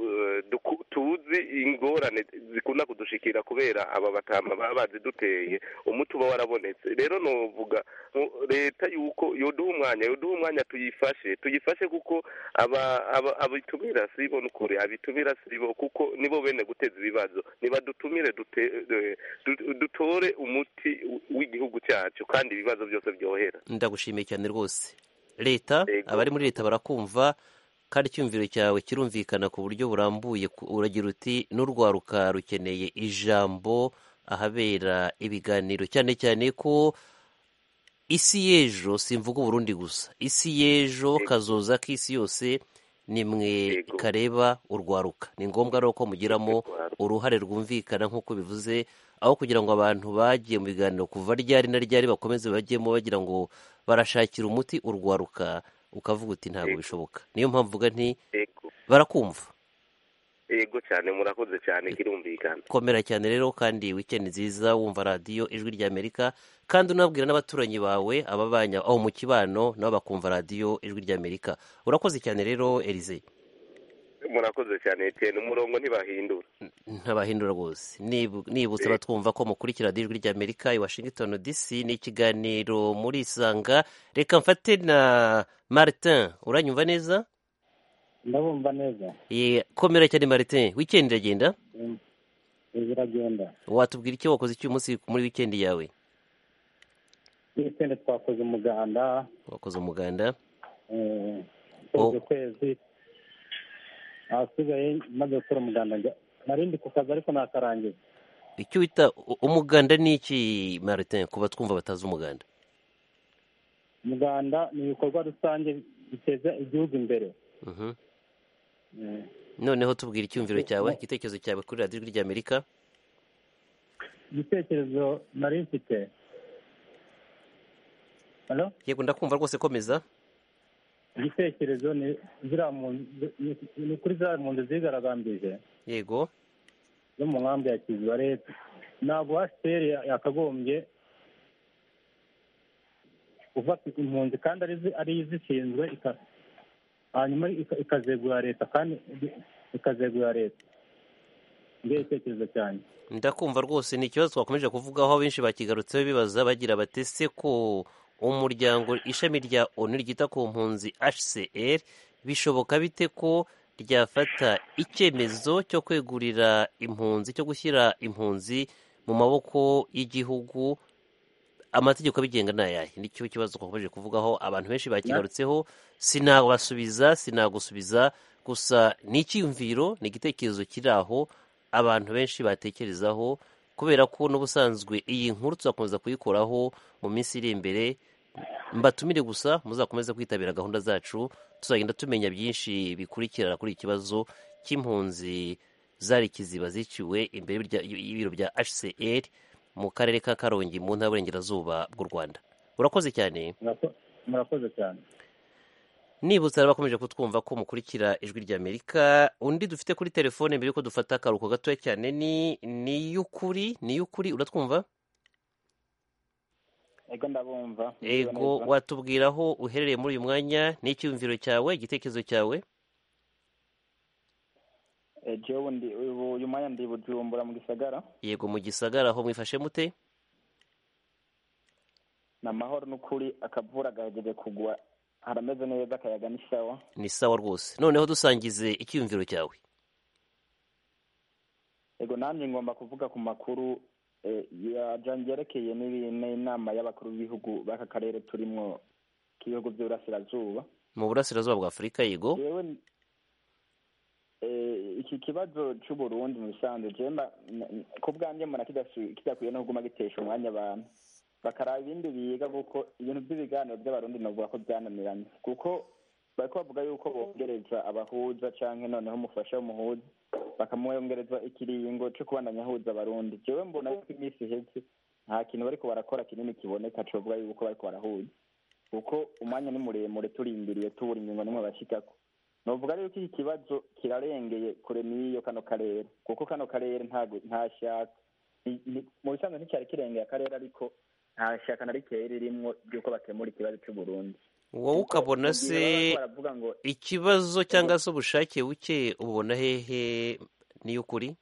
tuzi ingorane zikunda kudushikira kubera aba batama baba baziduteye, umuti uba warabonetse. Rero novuga leta yuko yoduha umwanya tuyifashe kuko abitumira sibo n'ukuri, abitumira sibo kuko nibo bene guteza ibibazo. Nibadutumire dutore umuti w'igihugu cyacu kandi ibibazo byose byohera. Ndagushimiye cyane rwose. Leta, abari muri leta barakumva, kandi icyumviro cyawe kirumvikana ku buryo burambuye. Uragira uti n'urwaruka rukeneye ijambo ahabera ibiganiro, cyane cyane ko isi y'ejo, simvuga Burundi gusa, isi y'ejo kazoza k'isi yose nimwe kareba urwaruka. Ni ngombwa rero ko mugiramo uruhare rwumvikana nk'uko bivuze, aho kugira ngo abantu bagiye mu biganiro kuva ryari na ryari bakomeze bajyemo bagira ngo barashakira umuti urwaruka, ukavuga uti ntabwo bishoboka. Niyo mpamvu uvuga nti barakumva. Yego cyane, murakoze cyane, kirumvikana. Komera cyane rero, kandi weekend nziza wumva radiyo Ijwi ry'Amerika, kandi unabwira n'abaturanyi bawe ababanya aho mu kibano nabo bakumva radiyo Ijwi ry'Amerika. Urakoze cyane rero Elise. Murakoze cyane Etienne, umurongo ntibahindura. Ntabahindura rwose. Nibutse batwumva ko mukurikira radiyo Ijwi ry'Amerika i Washington DC, ni ikiganiro muri Isanga. Reka mfate na Martin. Uranyumva neza? Ndabumva neza. Komera cyane Martin. Weekend iragenda? Iragenda. Watubwira icyo wakoze cy'uyu munsi muri weekend yawe? Weekend twakoze umuganda. Wakoze umuganda? Kwezi. Asigaye maze gukora umuganda, narindi ku kazi ariko nakarangiza. Icyo wita umuganda ni iki Martin, kuba twumva batazi umuganda? Umuganda ni ibikorwa rusange biteza igihugu imbere. Noneho tubwira icyumviro cyawe, igitekerezo cyawe kuri radiyo Ijwi ry'Amerika. Igitekerezo nari mfite. Halo? Yego ndakumva rwose, komeza. Igitekerezo ni kuri za mpunzi zigaragambije. Yego. Zo mu nkambi ya Kiziba. Leta ntabwo HCR yakagombye gufata impunzi kandi ari izishinzwe, hanyuma ikazegura leta, kandi ikazegura leta. Ngiye igitekerezo cyane. Ndakumva rwose, ni ikibazo twakomeje kuvugaho, benshi bakigarutseho bibaza bagira batese ko umuryango ishami rya ONU ryita ku mpunzi HCR bishoboka bite ko ryafata icyemezo cyo kwegurira impunzi, cyo gushyira impunzi mu maboko y'igihugu? Amategeko abigenga ni ayahe? Nicyo kibazo twakomeje kuvugaho, abantu benshi bakigarutseho. Sinagusubiza gusa ni icyiyumviro, ni igitekerezo kiri aho abantu benshi batekerezaho, kubera ko n'ubusanzwe iyi nkuru tuzakomeza kuyikoraho mu minsi iri imbere. Mbatumire gusa muzakomeza kwitabira gahunda zacu, tuzagenda tumenya byinshi bikurikirana kuri iki kibazo cy'impunzi zari Kiziba ziciwe imbere y'ibiro bya HCR mu karere ka Karongi mu ntara y'Uburengerazuba bw'u Rwanda. Urakoze cyane. Murakoze cyane. Nibutsa bakomeje kutwumva ko mukurikira Ijwi ry'Amerika. Undi dufite kuri telefone mbere yuko dufata akaruhuko gatoya cyane ni y'ukuri uratwumva? Ego ndabumva. Ego, watubwira aho uherereye muri uyu mwanya, n'icyumviro cyawe, igitekerezo cyawe? jewe uyu mwanya ndi Bujumbura mu gisagara. Yego, mu gisagara aho mwifashe mute? Ni amahoro n'ukuri, akavura gahejeje kugwa, harameze neza, akayaga ni sawa. Ni sawa rwose. Noneho dusangize icyumviro cyawe. Ego nanjye ngomba kuvuga ku makuru yerekeye n'inama y'abakuru b'ibihugu b'aka karere turimo k'ibihugu by'uburasirazuba. Mu burasirazuba bwa Afurika. Yego. Iki kibazo cy'Uburundi mu bisanzwe jemba ku bwanjye mbona kidakwiye no kuguma gitesha umwanya abantu bakaraba ibindi biga, kuko ibintu by'ibiganiro by'abarundi navuga ko byananiranye, kuko bariko bavuga yuko bongereza abahuza canke noneho umufasha w'umuhuza bakamwongereza ikiringo cyo kubandanya ahuza abarundi. Jewe mbona yuko iminsi iheze nta kintu bariko barakora kinini kiboneka covuga yuko bariko barahuza, kuko umwanya ni muremure turindiriye tubura ingingo nimwe bashikako. Novuga rero ko iki kibazo kirarengeye kure n'iyo kano karere, kuko kano karere nta shaka mu bisanzwe nticyari kirengeye akarere, ariko nta shaka na rikeya ririmwo ry'uko bakemura ikibazo cy'Uburundi. Wowe ukabona se ikibazo cyangwa se ubushake buke ubona hehe niyo ukuri?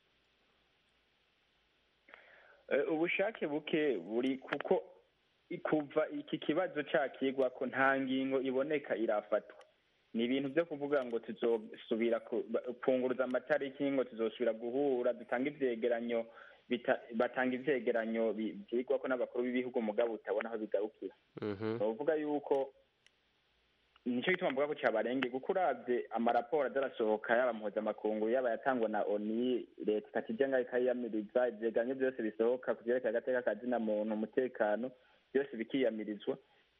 Ubushake buke buri kuko kuva iki kibazo cyakigwa ko nta ngingo iboneka irafatwa. Ni ibintu byo kuvuga ngo tuzosubira kunguruza amatariki, ngo tuzosubira guhura, dutanga ivyegeranyo, batanga ivyegeranyo byigwa ko n'abakuru b'ibihugu mugabo utabona aho bigarukira. Bavuga yuko nico gituma mvuga ko cyabarenge, kuko uravye amaraporo azarasohoka yaba mpuzamakungu yaba yatangwa na ONU, leta ikatijanga ikayamiriza, ivyegeranyo byose bisohoka kuvyerekeye agateka kazina muntu, umutekano, byose bikiyamirizwa.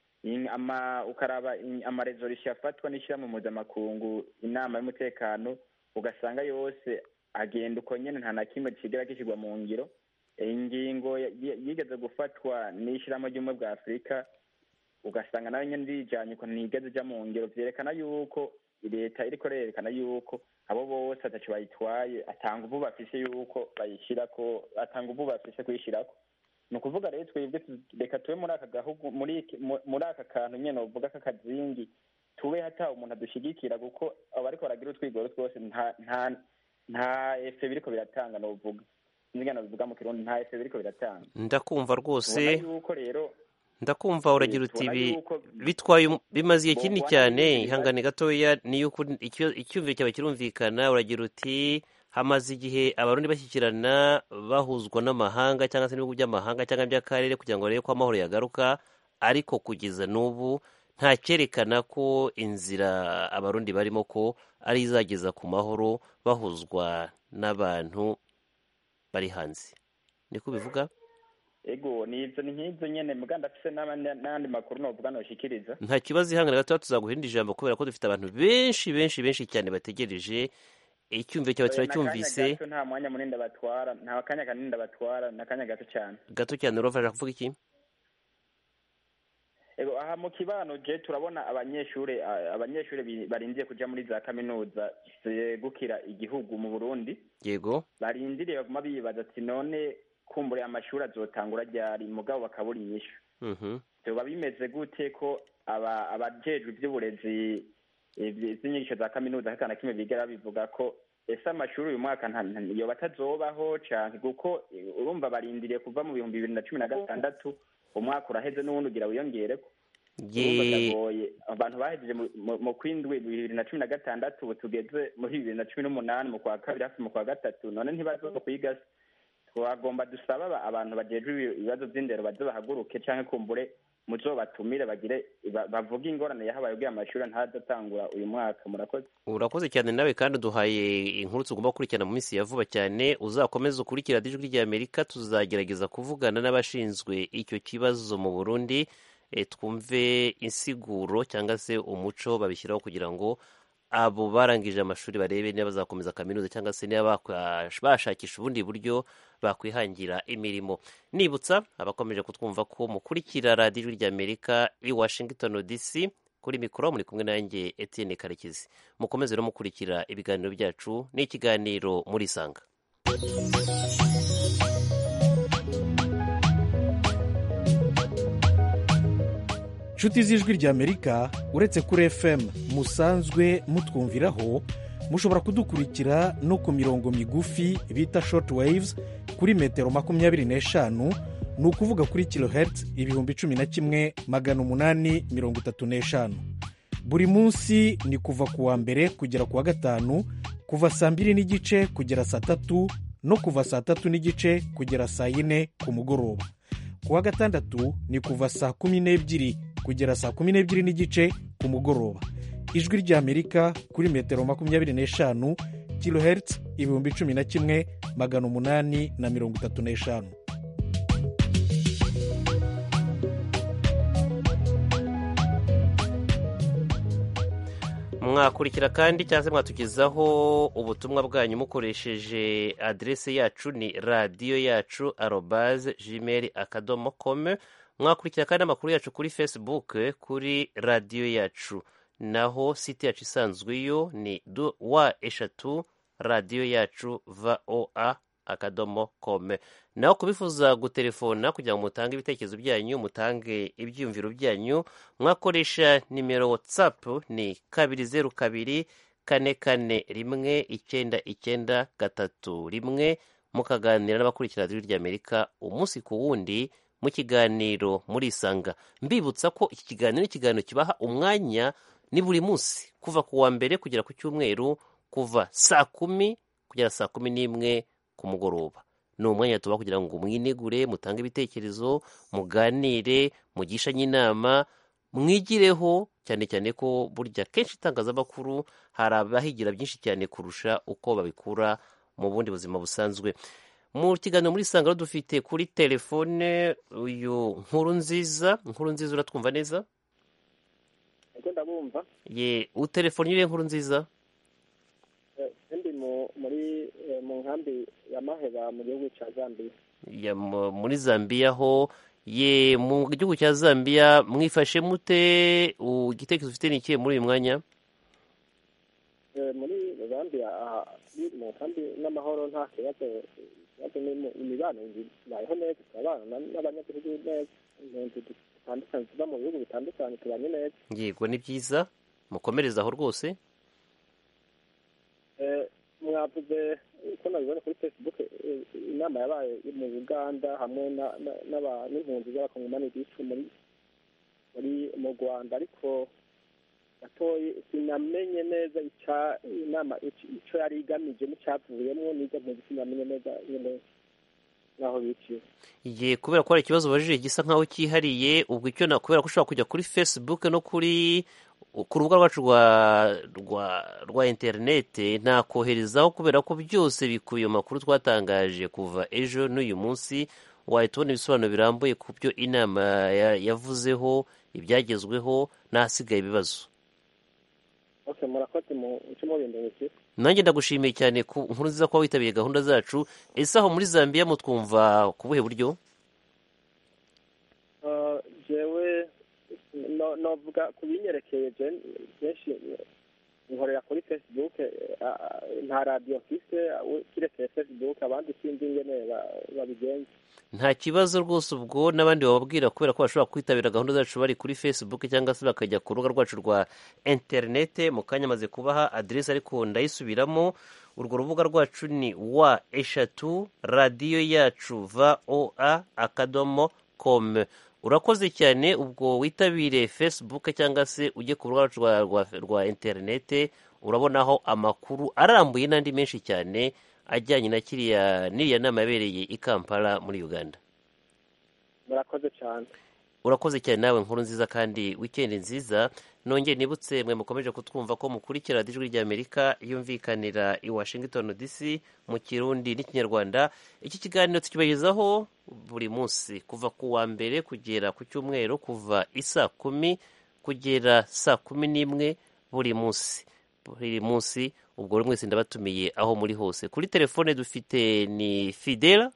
Ukaraba amaresolution afatwa n'ishyirahamwe mpuzamakungu, inama y'umutekano, ugasanga yose agenda uko nyene nta na kimwe kigera gishyirwa mu ngiro. Ingingo yigeze gufatwa n'ishyirahamwe ry'ubumwe bwa Afurika, ugasanga nayo nyene rijanye ko ntigeze ija mu ngiro. Vyerekana yuko leta iriko rerekana yuko abo bose ataco bayitwaye, atanga ubu bafise yuko bayishirako, atanga ubu bafise kuyishirako. Ni ukuvuga rero twebwe reka tube muri aka gahugu, muri aka kantu nyene uvuga k'akazingi, tube hata umuntu adushigikira, kuko abariko baragira utwigoro twose nta efe biriko biratanga. Novuga nzigana bivuga mu Kirundi, nta efe biriko biratanga. Ndakumva rwose, yuko rero ndakumva uragira uti bitwaye bimaze igihe kinini cyane. Ihangane gatoya, niyo icyumviro cyawe kirumvikana. Uragira uti hamaze igihe abarundi bashyikirana bahuzwa n'amahanga cyangwa se n'ibihugu by'amahanga cyangwa by'akarere kugira ngo barebe ko amahoro yagaruka, ariko kugeza n'ubu nta cyerekana ko inzira abarundi barimo ko ari izageza ku mahoro bahuzwa n'abantu bari hanze. Niko bivuga? Ego nizo ni nk'izo nyene muganda afise n'andi makuru novuga noshikiriza. Nta kibazo, ihangane gato tuzaguhinda ijambo kubera ko dufite abantu benshi cyane bategereje. Icyumviro cyawe turacyumvise. Nta mwanya munini batwara, nta kanya kanini batwara, n'akanya gato cyane. Gato cyane. Urafasha kuvuga iki? Ego aha mu kibano je turabona abanyeshure barindiye kuja muri za kaminuza gukira igihugu mu Burundi. Yego. Barindiriye baguma bibaza ati none kumbure amashuri azotangura ryari, mugabo bakabura inyishu. Byoba bimeze gute ko abajejwe iby'uburezi z'inyigisho za kaminuza hatana kimwe bigera bivuga ko ese amashuri uyu mwaka yo batazobaho canke, kuko urumva barindiriye kuva mu 2016 umwaka uraheze n'ubundi ugira wiyongereko. Abantu bahejeje mu kwindwi 2016 ubu tugeze muri 2018 mu kwa kabiri hafi mu kwa gatatu, none ntibazoza kwiga. Twagomba dusaba abantu bajejwe ibibazo by'indero baze bahaguruke canke kumbure muzobatumire bagire bavuga ingorane yahabaye ubwo amashuri ntadatangura uyu mwaka. Murakoze. Urakoze cyane nawe, kandi duhaye inkuru tugomba gukurikirana mu minsi ya vuba cyane. Uzakomeza ukurikira Ijwi ry'Amerika, tuzagerageza kuvugana n'abashinzwe icyo kibazo mu Burundi, twumve insiguro cyangwa se umuco babishyiraho kugira ngo abo barangije amashuri barebe niba bazakomeza kaminuza cyangwa se niba bashakisha ubundi buryo bakwihangira imirimo. Nibutsa abakomeje kutwumva ko mukurikira radiyo ry'Amerika i Washington DC, kuri mikoro muri kumwe nanjye Etienne Karekezi. Mukomeze no mukurikira ibiganiro byacu, n'ikiganiro muri Sanga. Inshuti z'Ijwi ry'Amerika, uretse kuri FM musanzwe mutwumviraho, mushobora kudukurikira no ku mirongo migufi bita short waves kuri metero 25, ni ukuvuga kuri kilohertz 11,835. buri munsi ni kuva ku wa mbere kugera ku wa gatanu, kuva saa 2:30 kugera saa 3 no kuva saa 3:30 kugera saa 4 ku mugoroba. ku wa gatandatu ni kuva saa 12 kugera saa 12:30 ku mugoroba. ijwi ry'Amerika kuri metero 25, kilohertz 11,835. mwakurikira kandi cyangwa se mwatugezaho ubutumwa bwanyu mukoresheje aderese yacu ni radiyo yacu @gmail.com. mwakurikira kandi amakuru yacu kuri Facebook kuri radiyo yacu, naho site yacu isanzwe yo ni eshatu radiyo yacu voa.com. naho kubifuza gutelefona kugira ngo mutange ibitekerezo byanyu, mutange ibyiyumviro byanyu, mwakoresha nimero WhatsApp ni 202-441-9931, mukaganira n'abakurikira ijwi ry'Amerika umunsi ku wundi mu kiganiro murisanga. mbibutsa ko iki kiganiro ni ikiganiro kibaha umwanya ni buri munsi kuva ku wa mbere kugera ku cyumweru, kuva saa 10 kugera saa 11 ku mugoroba. ni umwanya tuba kugira ngo mwinegure, mutange ibitekerezo, muganire, mugishanye inama, mwigireho, cyane cyane ko burya kenshi itangazamakuru hari abahigira byinshi cyane kurusha uko babikura mu bundi buzima busanzwe. mu kiganiro muri Sangaro dufite kuri telefone uyu Nkurunziza. Nkurunziza, uratwumva neza? Ego ndabumva. Ye, utelefone ire Nkurunziza? Ndi muri mu nkambi ya Maheba mu gihugu cya Zambia. Ya muri Zambia ho. Ye, mu gihugu cya Zambia mwifashe mute? Igitekerezo ufite ni ikihe muri uyu mwanya? Muri Zambia mu nkambi n'amahoro nta kibazo, imibano ibayeho neza, turabana n'abanyagihugu neza, impunzi zitandukanye ziva mu bihugu bitandukanye tubanye neza. Yego, ni byiza, mukomereza aho rwose. mwavuze ko nabibona kuri Facebook inama yabaye mu Uganda hamwe n'impunzi z'abakongomani bishwe mu Rwanda, ariko gatoyi sinamenye neza inama icyo yari igamije n'icyavuyemo, n'izo mpunzi sinamenye neza nyine naho biciye. Ye, kubera ko hari ikibazo bajije gisa nkaho cyihariye, ubwo icyo nakubera ko ushobora kujya kuri Facebook no ku rubuga rwacu rwa interinete nakoherezaho, kubera ko byose bikubiye mu makuru twatangaje kuva ejo n'uyu munsi. wahita ubona ibisobanuro birambuye ku byo inama yavuzeho, ibyagezweho n'ahasigaye ibibazo. murakoze mu cyumba bindengeke. nanjye ndagushimiye cyane ku nkuru nziza ko witabiriye gahunda zacu. ese aho muri Zambia mutwumva ku buhe buryo? jewe novuga ku binyerekeye benshi nkorera kuri Facebook, nta radiyo mfise kirekeye Facebook, abandi sinzi ingene babigenza. nta kibazo rwose, ubwo n'abandi bababwira, kubera ko bashobora kwitabira gahunda zacu bari kuri Facebook cyangwa se bakajya ku rubuga rwacu rwa interinete. mu kanya amaze kubaha aderesi ariko ndayisubiramo. urwo rubuga rwacu ni eshatu radiyo yacu voa.com. urakoze cyane. ubwo witabire Facebook cyangwa se ujye ku rubuga rwacu rwa interinete, urabonaho amakuru arambuye n'andi menshi cyane ajyanye na n'iriya nama yabereye i Kampala muri Uganda. murakoze cyane. urakoze cyane nawe Nkurunziza, kandi wikendi nziza. nongeye nibutse mwe mukomeje kutwumva ko mukurikira ijwi ry'Amerika yumvikanira i Washington DC mu Kirundi n'Ikinyarwanda. iki kiganiro tukibagezaho buri munsi kuva ku wa mbere kugera ku cyumweru, kuva isaa 10 kugera saa 11 buri munsi. ubwo buri mwese ndabatumiye aho muri hose. kuri telefone dufite ni Fidela.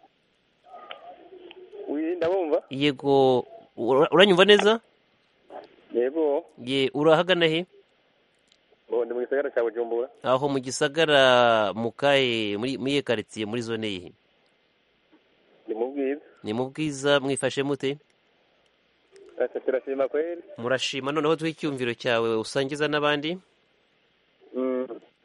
ndabumva. Yego, uranyumva neza? Yego. Ye, urahagana he? Ndi mu gisagara cya Bujumbura. aho mu gisagara mukaye muri quartier muri zone yihe? Ni mu Bwiza. Ni mu Bwiza. mwifashe mute? turashima kweli. Murashima. noneho duhe icyumviro cyawe usangiza n'abandi.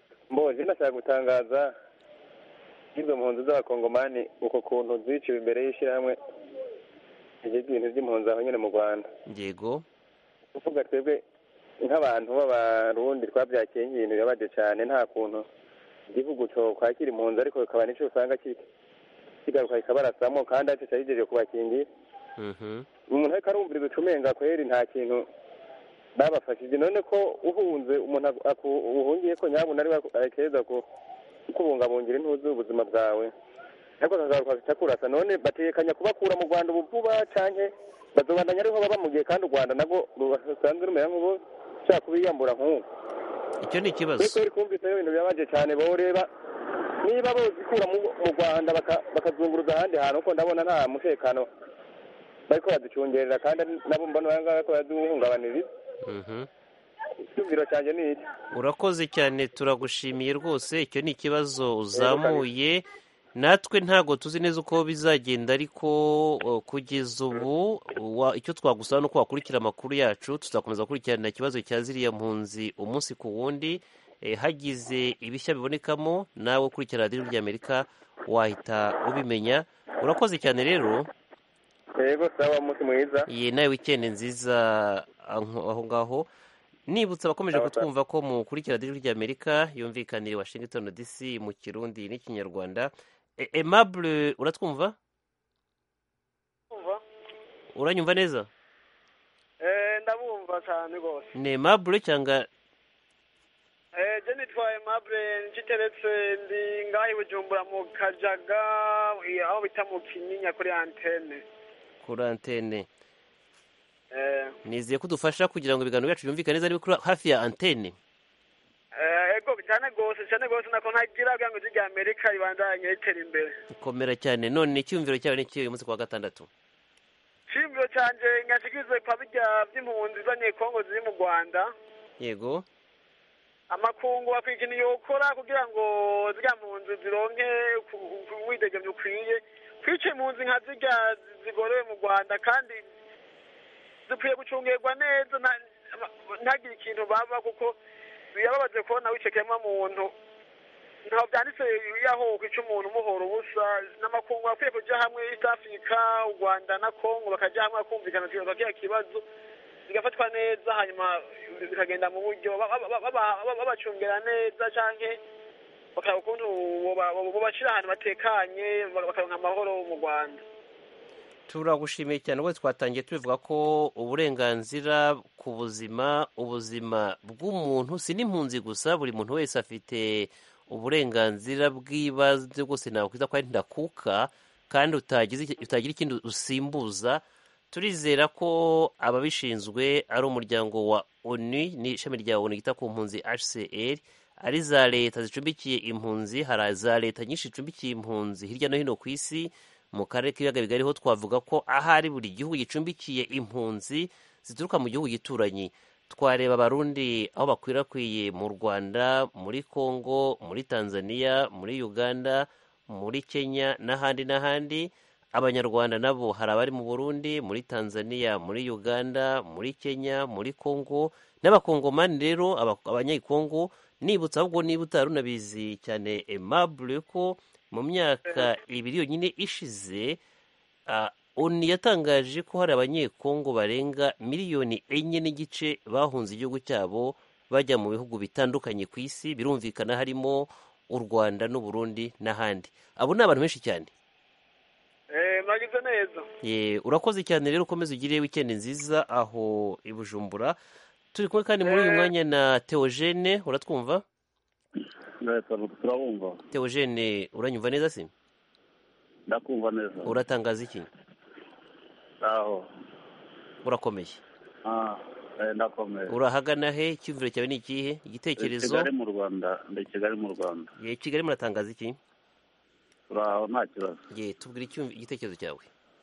je nashaka gutangaza izo mpunzi z'abakongomani uko kuntu ziciwe imbere y'ishyirahamwe ibintu by'impunzi aho nyine mu Rwanda. Yego. Kuvuga twebwe nk'abantu b'abarundi twabyakiye nk'ibintu bibabaje cyane, nta kuntu igihugu cyo kwakira impunzi ariko bikaba nicyo usanga kigaruka kikabarasamo kandi aricyo cyahijeje kubakingira. Umuntu ariko arumvira ibicumenga kweri nta kintu babafashije. None ko uhunze umuntu uhungiye ko nyabuna ari akeza kubungabungira intuzi ubuzima bwawe ariko akagaruka akakurasa. None batekanya kubakura mu Rwanda ubu vuba canke bazobandanya ariho baba mu gihe kandi u Rwanda nabwo rusanzwe rumera nk'ubu ushaka kubiyambura nk'ubu? Icyo ni ikibazo. Ariko kumvise ibintu byabaje cyane, boreba niba bozikura mu Rwanda bakazunguruza ahandi hantu, kuko ndabona nta mutekano bariko baducungerera kandi nabo mbona banga ko baduhungabaniriza. Icyumviro cyanjye ni iki. Urakoze cyane, turagushimiye rwose. Icyo ni ikibazo uzamuye, natwe ntago tuzi neza uko bizagenda, ariko kugeza ubu icyo twagusaba nuko wakurikira amakuru yacu. Tuzakomeza gukurikirana ikibazo cya ziriya mpunzi umunsi ku wundi. Hagize ibishya bibonekamo nawe ukurikira radiyo ry'Amerika wahita ubimenya. Urakoze cyane rero. Yego, sawa, umunsi mwiza. Nawe weekend nziza aho ngaho. Nibutsa abakomeje kutwumva ko mukurikira radiyo ry'Amerika yumvikanira Washington DC mu Kirundi n'Ikinyarwanda. Aimable, uratwumva? Uranyumva neza? Ndabumva cyane rwose. Ni Aimable cyangwa? Je nitwa Aimable, njiteretse ndi ngaho i Bujumbura mu Kajaga, aho bita mu Kinyinya kuri antene. Kuri antene. Nizeye ko udufasha kugira ngo ibiganiro byacu byumvikane neza, ari hafi ya antene. Ego cyane rwose nako ntagira kugira ngo ijya Amerika ibandanye itera imbere. Komera cyane. None icyumviro cyawe ni iki uyu munsi kwa gatandatu? Icyumviro cyanjye ngashikize kwa bijya by'impunzi z'abanyekongo ziri mu Rwanda. Yego. Amakungu akwiginiye gukora kugira ngo ziriya mpunzi zironke umwidegemvyo ukwiye. Kwica impunzi nka zirya zigorewe mu Rwanda kandi zikwiye gucungerwa neza, ntagire ikintu baba, kuko birababaje kubona wicekeyemo muntu ntaho byanditse yaho kwica umuntu umuhora ubusa. N'amakungu bakwiye kujya hamwe, East Africa, u Rwanda na Congo bakajya hamwe bakumvikana kiriya kibazo bigafatwa neza, hanyuma bikagenda mu buryo babacungera neza, canke bakaraba ukuntu bobashira ahantu batekanye bakaronka amahoro mu Rwanda. Turagushimiye cyane. Ubwo twatangiye tubivuga ko uburenganzira ku ubuzima bw'umuntu si n'impunzi gusa, buri muntu wese afite uburenganzira bw'ibanze bwose, nawe kwiza ko ari ndakuka kandi utagira ikindi usimbuza. Turizera ko ababishinzwe ari umuryango wa ONU n'ishami rya ONU ryita ku mpunzi HCR, ari za leta zicumbikiye impunzi. Hari za leta nyinshi zicumbikiye impunzi hirya no hino ku isi. Mu karere k'ibiyaga bigari ho twavuga ko ahari buri gihugu gicumbikiye impunzi zituruka mu gihugu gituranyi. Twareba abarundi aho bakwirakwiye mu Rwanda, muri Congo, muri Tanzania, muri Uganda, muri Kenya n'ahandi. Abanyarwanda nabo hari abari mu Burundi, muri Tanzania, muri Uganda, muri Kenya, muri Congo n'abakongomani. Rero abanyakongo, nibutsa ahubwo niba utari unabizi cyane Aimable, ko mu myaka 2 yonyine ishize ONU yatangaje ko hari abanyekongo barenga 4.5 miliyoni bahunze igihugu cyabo bajya mu bihugu bitandukanye ku isi. Birumvikana harimo u Rwanda n'u Burundi n'ahandi. Abo ni abantu benshi cyane. Mwagize neza. Urakoze cyane rero, ukomeze ugire weekend nziza aho i Bujumbura. Turi kumwe kandi muri uyu mwanya na Theogene. Uratwumva? Turabumva. Theogene, uranyumva neza si? Ndakumva neza. Uratangaza iki? Aho. Urakomeye? Ndakomeye. Urahagana he? Icyumviro cyawe ni ikihe? Igitekerezo? Kigali mu Rwanda. Kigali mu Rwanda. Kigali muratangaza iki? Uraho, nta kibazo. Tubwire igitekerezo cyawe.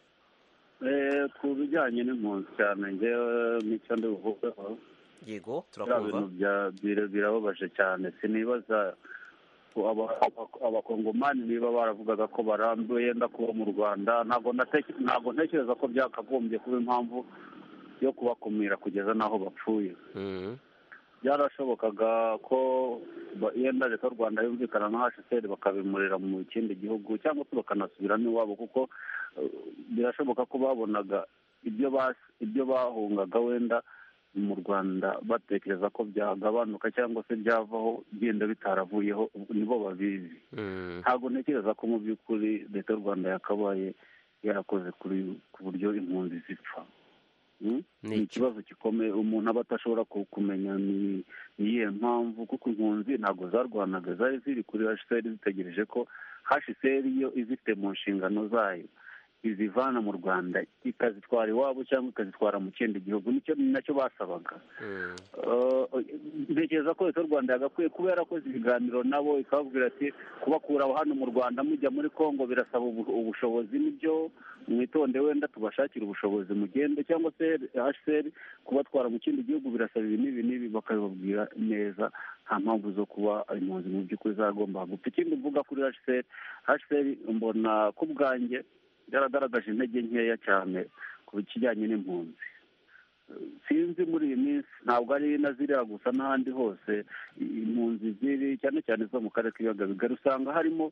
Ku bijyanye n'impunzi cyane njyewe n'icyo ndi buvugeho. Yego, turakumva. Birababaje cyane. Sinibaza abakongomani niba baravugaga ko barambuye yenda kuba mu Rwanda, ntabwo ntekereza ko byakagombye kuba impamvu yo kubakumira kugeza n'aho bapfuye. byarashobokaga ko yenda leta y'u rwanda yumvikana na hcr bakabimurira mu kindi gihugu cyangwa se bakanasubira n'iwabo, kuko birashoboka ko babonaga ibyo bahungaga wenda mu rwanda batekereza ko byagabanuka cyangwa se byavaho byenda bitaravuyeho, nibo babizi. Ntabwo ntekereza ko mu by'ukuri leta y'u rwanda yakabaye yarakoze ku buryo impunzi zipfa. Ni ikibazo gikomeye umuntu aba atashobora kumenya ni iyihe mpamvu, kuko impunzi ntabwo zarwanaga, zari ziri kuri hcr zitegereje ko hcr yo izifite mu nshingano zayo izivana mu rwanda ikazitwara iwabo cyangwa ikazitwara mu kindi gihugu. nacyo basabaga. ntekereza ko leta y'u rwanda yagakwiye kuba yarakoze ibiganiro nabo ikababwira ati kubakura hano mu rwanda mujya muri congo birasaba ubushobozi, nibyo mwitonde wenda tubashakira ubushobozi mugende, cyangwa se hcr kubatwara mu kindi gihugu birasaba ibi n'ibi n'ibi, bakabibabwira neza nta mpamvu zo kuba impunzi mu by'ukuri zagomba gupfa. ikindi mvuga kuri hcr mbona ku bwanjye byaragaragaje intege nkeya cyane ku kijyanye n'impunzi. sinzi muri iyi minsi, ntabwo ari na ziriya gusa n'ahandi hose impunzi ziri cyane cyane zo mu karere k'ibiyaga bigari, usanga harimo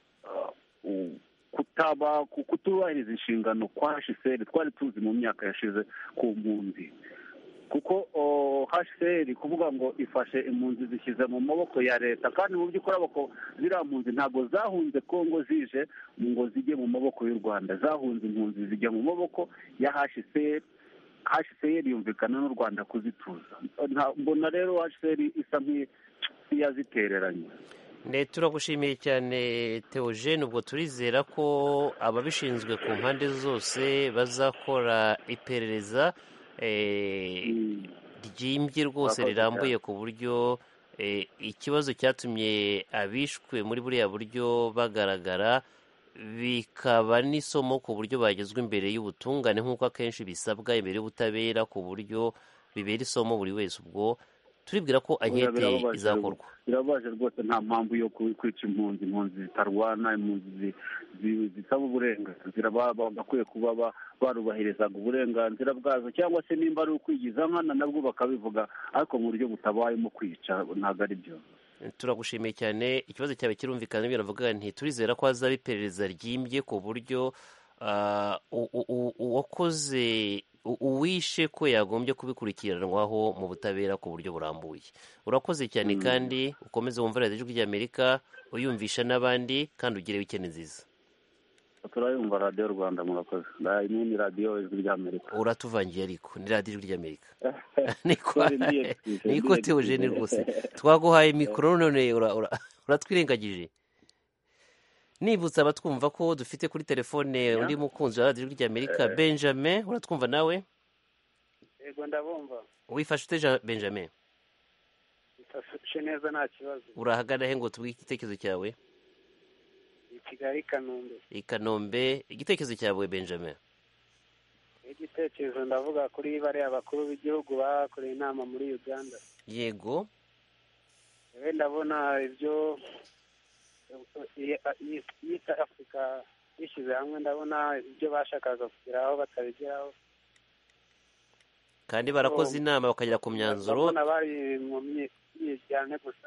kutubahiriza inshingano kwa hcr twari tuzi mu myaka yashize ku mpunzi, kuko hcr kuvuga ngo ifashe impunzi zishyize mu maboko ya leta, kandi mu by'ukuri ziriya mpunzi ntabwo zahunze kongo zije ngo zijye mu maboko y'u rwanda, zahunze impunzi zijya mu maboko ya hcr yumvikana n'u rwanda kuzituza. mbona rero hcr isa nk'iyazitereranye. turagushimiye cyane Theogene, ubwo turizera ko ababishinzwe ku mpande zose bazakora iperereza ryimbye rwose rirambuye ku buryo ikibazo cyatumye abishwe muri buriya buryo bagaragara bikaba n'isomo ku buryo bagezwa imbere y'ubutungane nk'uko akenshi bisabwa imbere y'ubutabera, ku buryo bibera isomo buri wese. Ubwo turibwira ko ankete izakorwa. birabaje rwose, nta mpamvu yo kwica impunzi zitarwana, impunzi zisaba uburenganzira. Bagakwiye kuba barubahirizaga uburenganzira bwazo, cyangwa se nimba ari ukwigiza nkana nabwo bakabivuga, ariko mu buryo butabayemo kwica ntabwo ari byo. turagushimiye cyane, ikibazo cyawe kirumvikana. Ibyo navuga nti turizera ko hazaba iperereza ryimbye ku buryo uwishe ko yagombye kubikurikiranwaho mu butabera ku buryo burambuye. urakoze cyane kandi ukomeze wumva radiyo ijwi ry'amerika uyumvisha n'abandi, kandi ugire wikendi nziza. turayumva radiyo rwanda, murakoze. ni radiyo ijwi ry'amerika. uratuvangiye ariko ni radiyo ijwi ry'amerika. niko Theogene rwose twaguhaye mikoro none uratwirengagije. nibutsa abatwumva ko dufite kuri telefone undi mukunzi wa radiyo ijwi ry'amerika, Benjamin. uratwumva nawe? yego ndabumva. wifashe ute Benjamin? wifashe neza nta kibazo. urahagana he ngo tubwire igitekerezo cyawe? i Kigali Kanombe. i Kanombe. igitekerezo cyawe Benjamin? igitekerezo ndavuga kuri bariya bakuru b'igihugu bakoreye inama muri Uganda. yego. ndabona ibyo East Africa bishyize hamwe, ndabona ibyo bashakaga kugeraho batabigeraho, kandi barakoze inama bakagera ku myanzuro. ndabona bari mu myijyane gusa.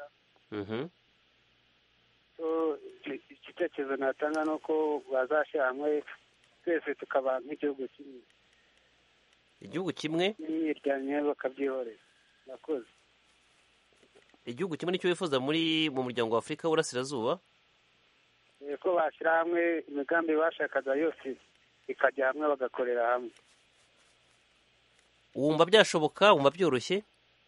igitekerezo natanga ni uko bazashyira hamwe twese tukaba nk'igihugu kimwe. igihugu kimwe n'imyiryane bakabyihorera. murakoze. igihugu kimwe nicyo wifuza mu muryango wa Afurika y'Uburasirazuba? ko bashyira hamwe imigambi bashakaga yose ikajya hamwe bagakorera hamwe. wumva byashoboka? wumva byoroshye?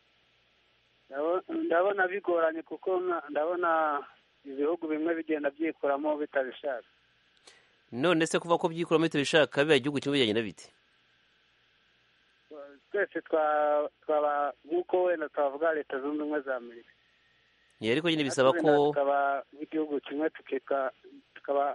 ndabona bigoranye, kuko ndabona ibihugu bimwe bigenda byikuramo bitabishaka. none se kuva ko byikuramo bitabishaka biba igihugu kimwe bijyanye na biti? twese twaba nk'uko wenda twavuga Leta Zunze Ubumwe za Amerika. ariko nyine bisaba ko tukaba nk'igihugu kimwe tukaba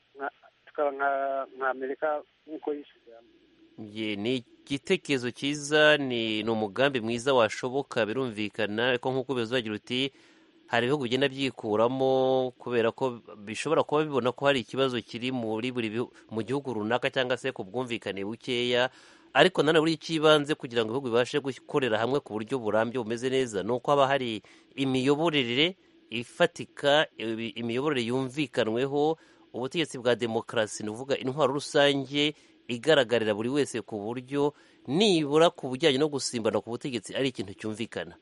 nka Amerika nk'uko yishyize hamwe. ni igitekerezo cyiza, ni umugambi mwiza washoboka, birumvikana. ariko nk'uko bizagira uti hari ibihugu bigenda byikuramo kubera ko bishobora kuba bibona ko hari ikibazo kiri mu gihugu runaka, cyangwa se ku bwumvikane bukeya ariko nanone buri icy'ibanze kugira ngo ibihugu bibashe gukorera hamwe ku buryo burambye bumeze neza ni uko haba hari imiyoborere ifatika, imiyoborere yumvikanweho, ubutegetsi bwa demokarasi, ni ukuvuga intwaro rusange igaragarira buri wese ku buryo nibura ku bijyanye no gusimbana ku butegetsi ari ikintu cyumvikana.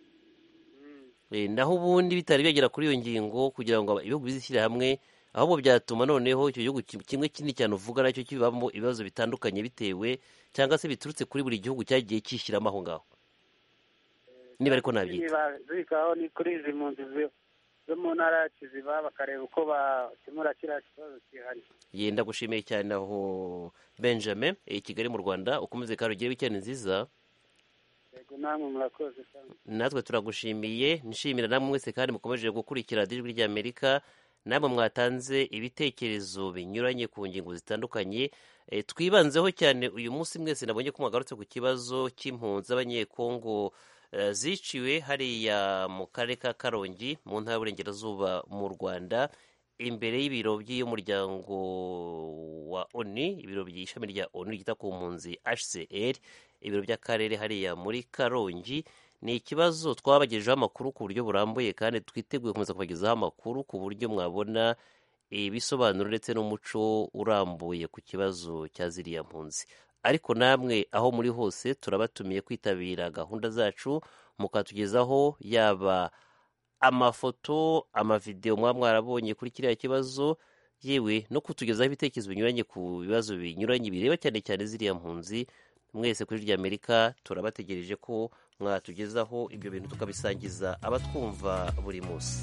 Naho ubundi bitari byagera kuri iyo ngingo kugira ngo ibihugu bizishyire hamwe, ahubwo byatuma noneho icyo gihugu kimwe kinini cyane uvuga nacyo kibamo ibibazo bitandukanye bitewe cyangwa se biturutse kuri buri gihugu cyagiye cyishyiramo aho ngaho, niba ariko nabyita zikaho ni kuri izi mpunzi zo mu ntara ya Kiziba bakareba uko bakemura kiriya kibazo gihari. Yenda gushimiye cyane aho Benjamin Kigali mu Rwanda, ukomeze kandi ugire weekend nziza. Yego namwe murakoze cyane. Natwe turagushimiye, nshimira namwe mwese kandi mukomeje gukurikira Ijwi ry'Amerika, namwe mwatanze ibitekerezo binyuranye ku ngingo zitandukanye. Twibanzeho cyane uyu munsi mwese nabonye ko mwagarutse ku kibazo cy'impunzi z'abanyekongo ziciwe hariya mu karere ka Karongi mu ntara y'Uburengerazuba mu Rwanda, imbere y'ibiro by'umuryango wa ONU, ibiro by'ishami rya ONU ryita ku mpunzi HCR, ibiro by'akarere hariya muri Karongi. Ni ikibazo twabagejejeho amakuru ku buryo burambuye kandi twiteguye gukomeza kubagezaho amakuru ku buryo mwabona ibisobanuro ndetse n'umuco urambuye ku kibazo cya ziriya mpunzi. Ariko namwe aho muri hose turabatumiye kwitabira gahunda zacu, mukatugezaho yaba amafoto, amavideo mwaba mwarabonye kuri kiriya kibazo, yewe no kutugezaho ibitekerezo binyuranye ku bibazo binyuranye bireba cyane cyane ziriya mpunzi. Mwese kuri ry'Amerika turabategereje ko mwatugezaho ibyo bintu tukabisangiza abatwumva buri munsi.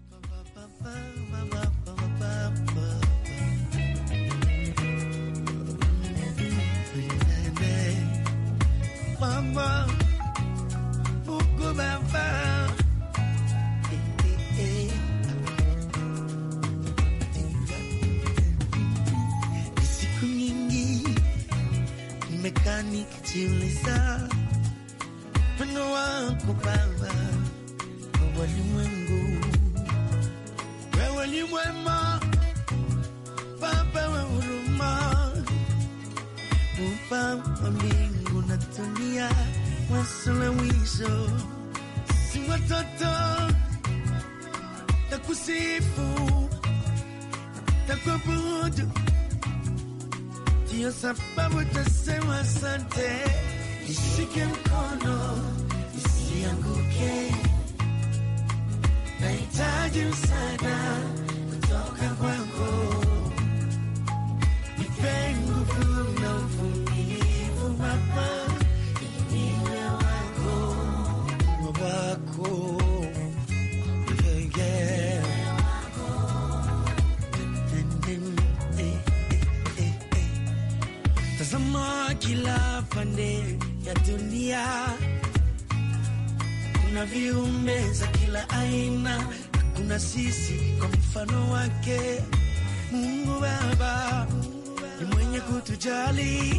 Mama, Mungu Baba, siku nyingi nimekaa nikijiuliza upendo wako Baba kwa walimwengu. Wewe ni mwema Baba wa huruma, Muumba wa mbingu na dunia, wasuluhisho. Si watoto takusifu, takuabudu, ndiyo sababu tasema asante. Nishike mkono nisianguke, nahitaji msaada kutoka kwako. Nipe nguvu na uvumilivu Baba, niwe wako, yeah. Tazama kila pande ya dunia, kuna viumbe za kila aina, kuna sisi kwa mfano wake. Mungu Baba ni mwenye kutujali,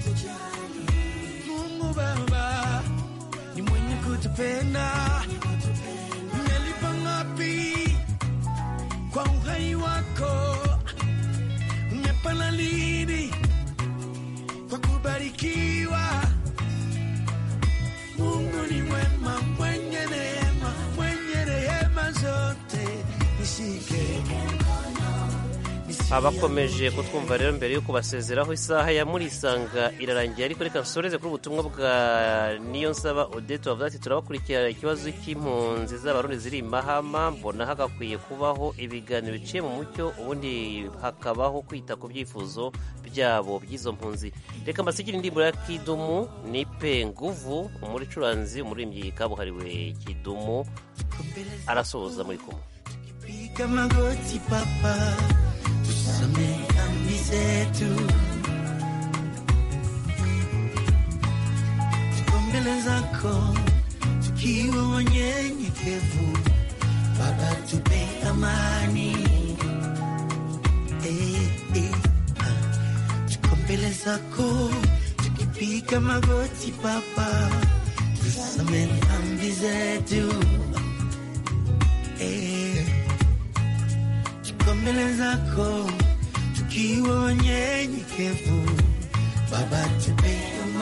Mungu Baba ni mwenye kutupenda. Umelipa ngapi kwa uhai wako, umepana lini kwa kubarikiwa. Mungu ni mwema, mwenye neema, mwenye rehema zote. Nishike abakomeje kutwumva rero, mbere yo kubasezeraho isaha ya Murisanga irarangiye, ariko reka nsoreze kuri ubutumwa bwa Niyonsaba Odette wavuze ati turabakurikira ikibazo cy'impunzi z'abarundi ziri i Mahama, mbona hagakwiye kubaho ibiganiro biciye mu mucyo, ubundi hakabaho kwita ku byifuzo byabo by'izo mpunzi. Reka mbasigire indirimbo ya Kidumu nipe nguvu, umuricuranzi umuririmbyi kabuhariwe Kidumu arasoza muri kumwe. Kama goti papa, tusamehe dhambi zetu, tuko mbele zako tukiwa wanyenyekevu. Baba tupe amani, tuko mbele zako tukipiga magoti Baba, tusamehe dhambi zetu. Tuko mbele zako tukiwa wanyenyekevu. Baba tupe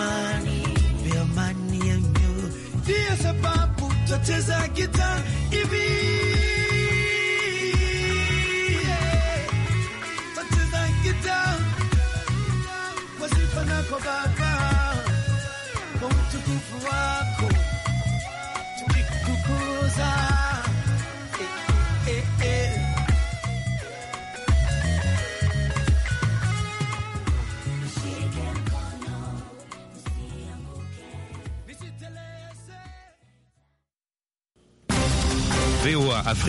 amani ya mioyo, ndiyo sababu twacheza gitaa hivi. Twacheza gitaa kwa sifa na kwa Baba, kwa utukufu wako tukikukuza. VOA Afrique.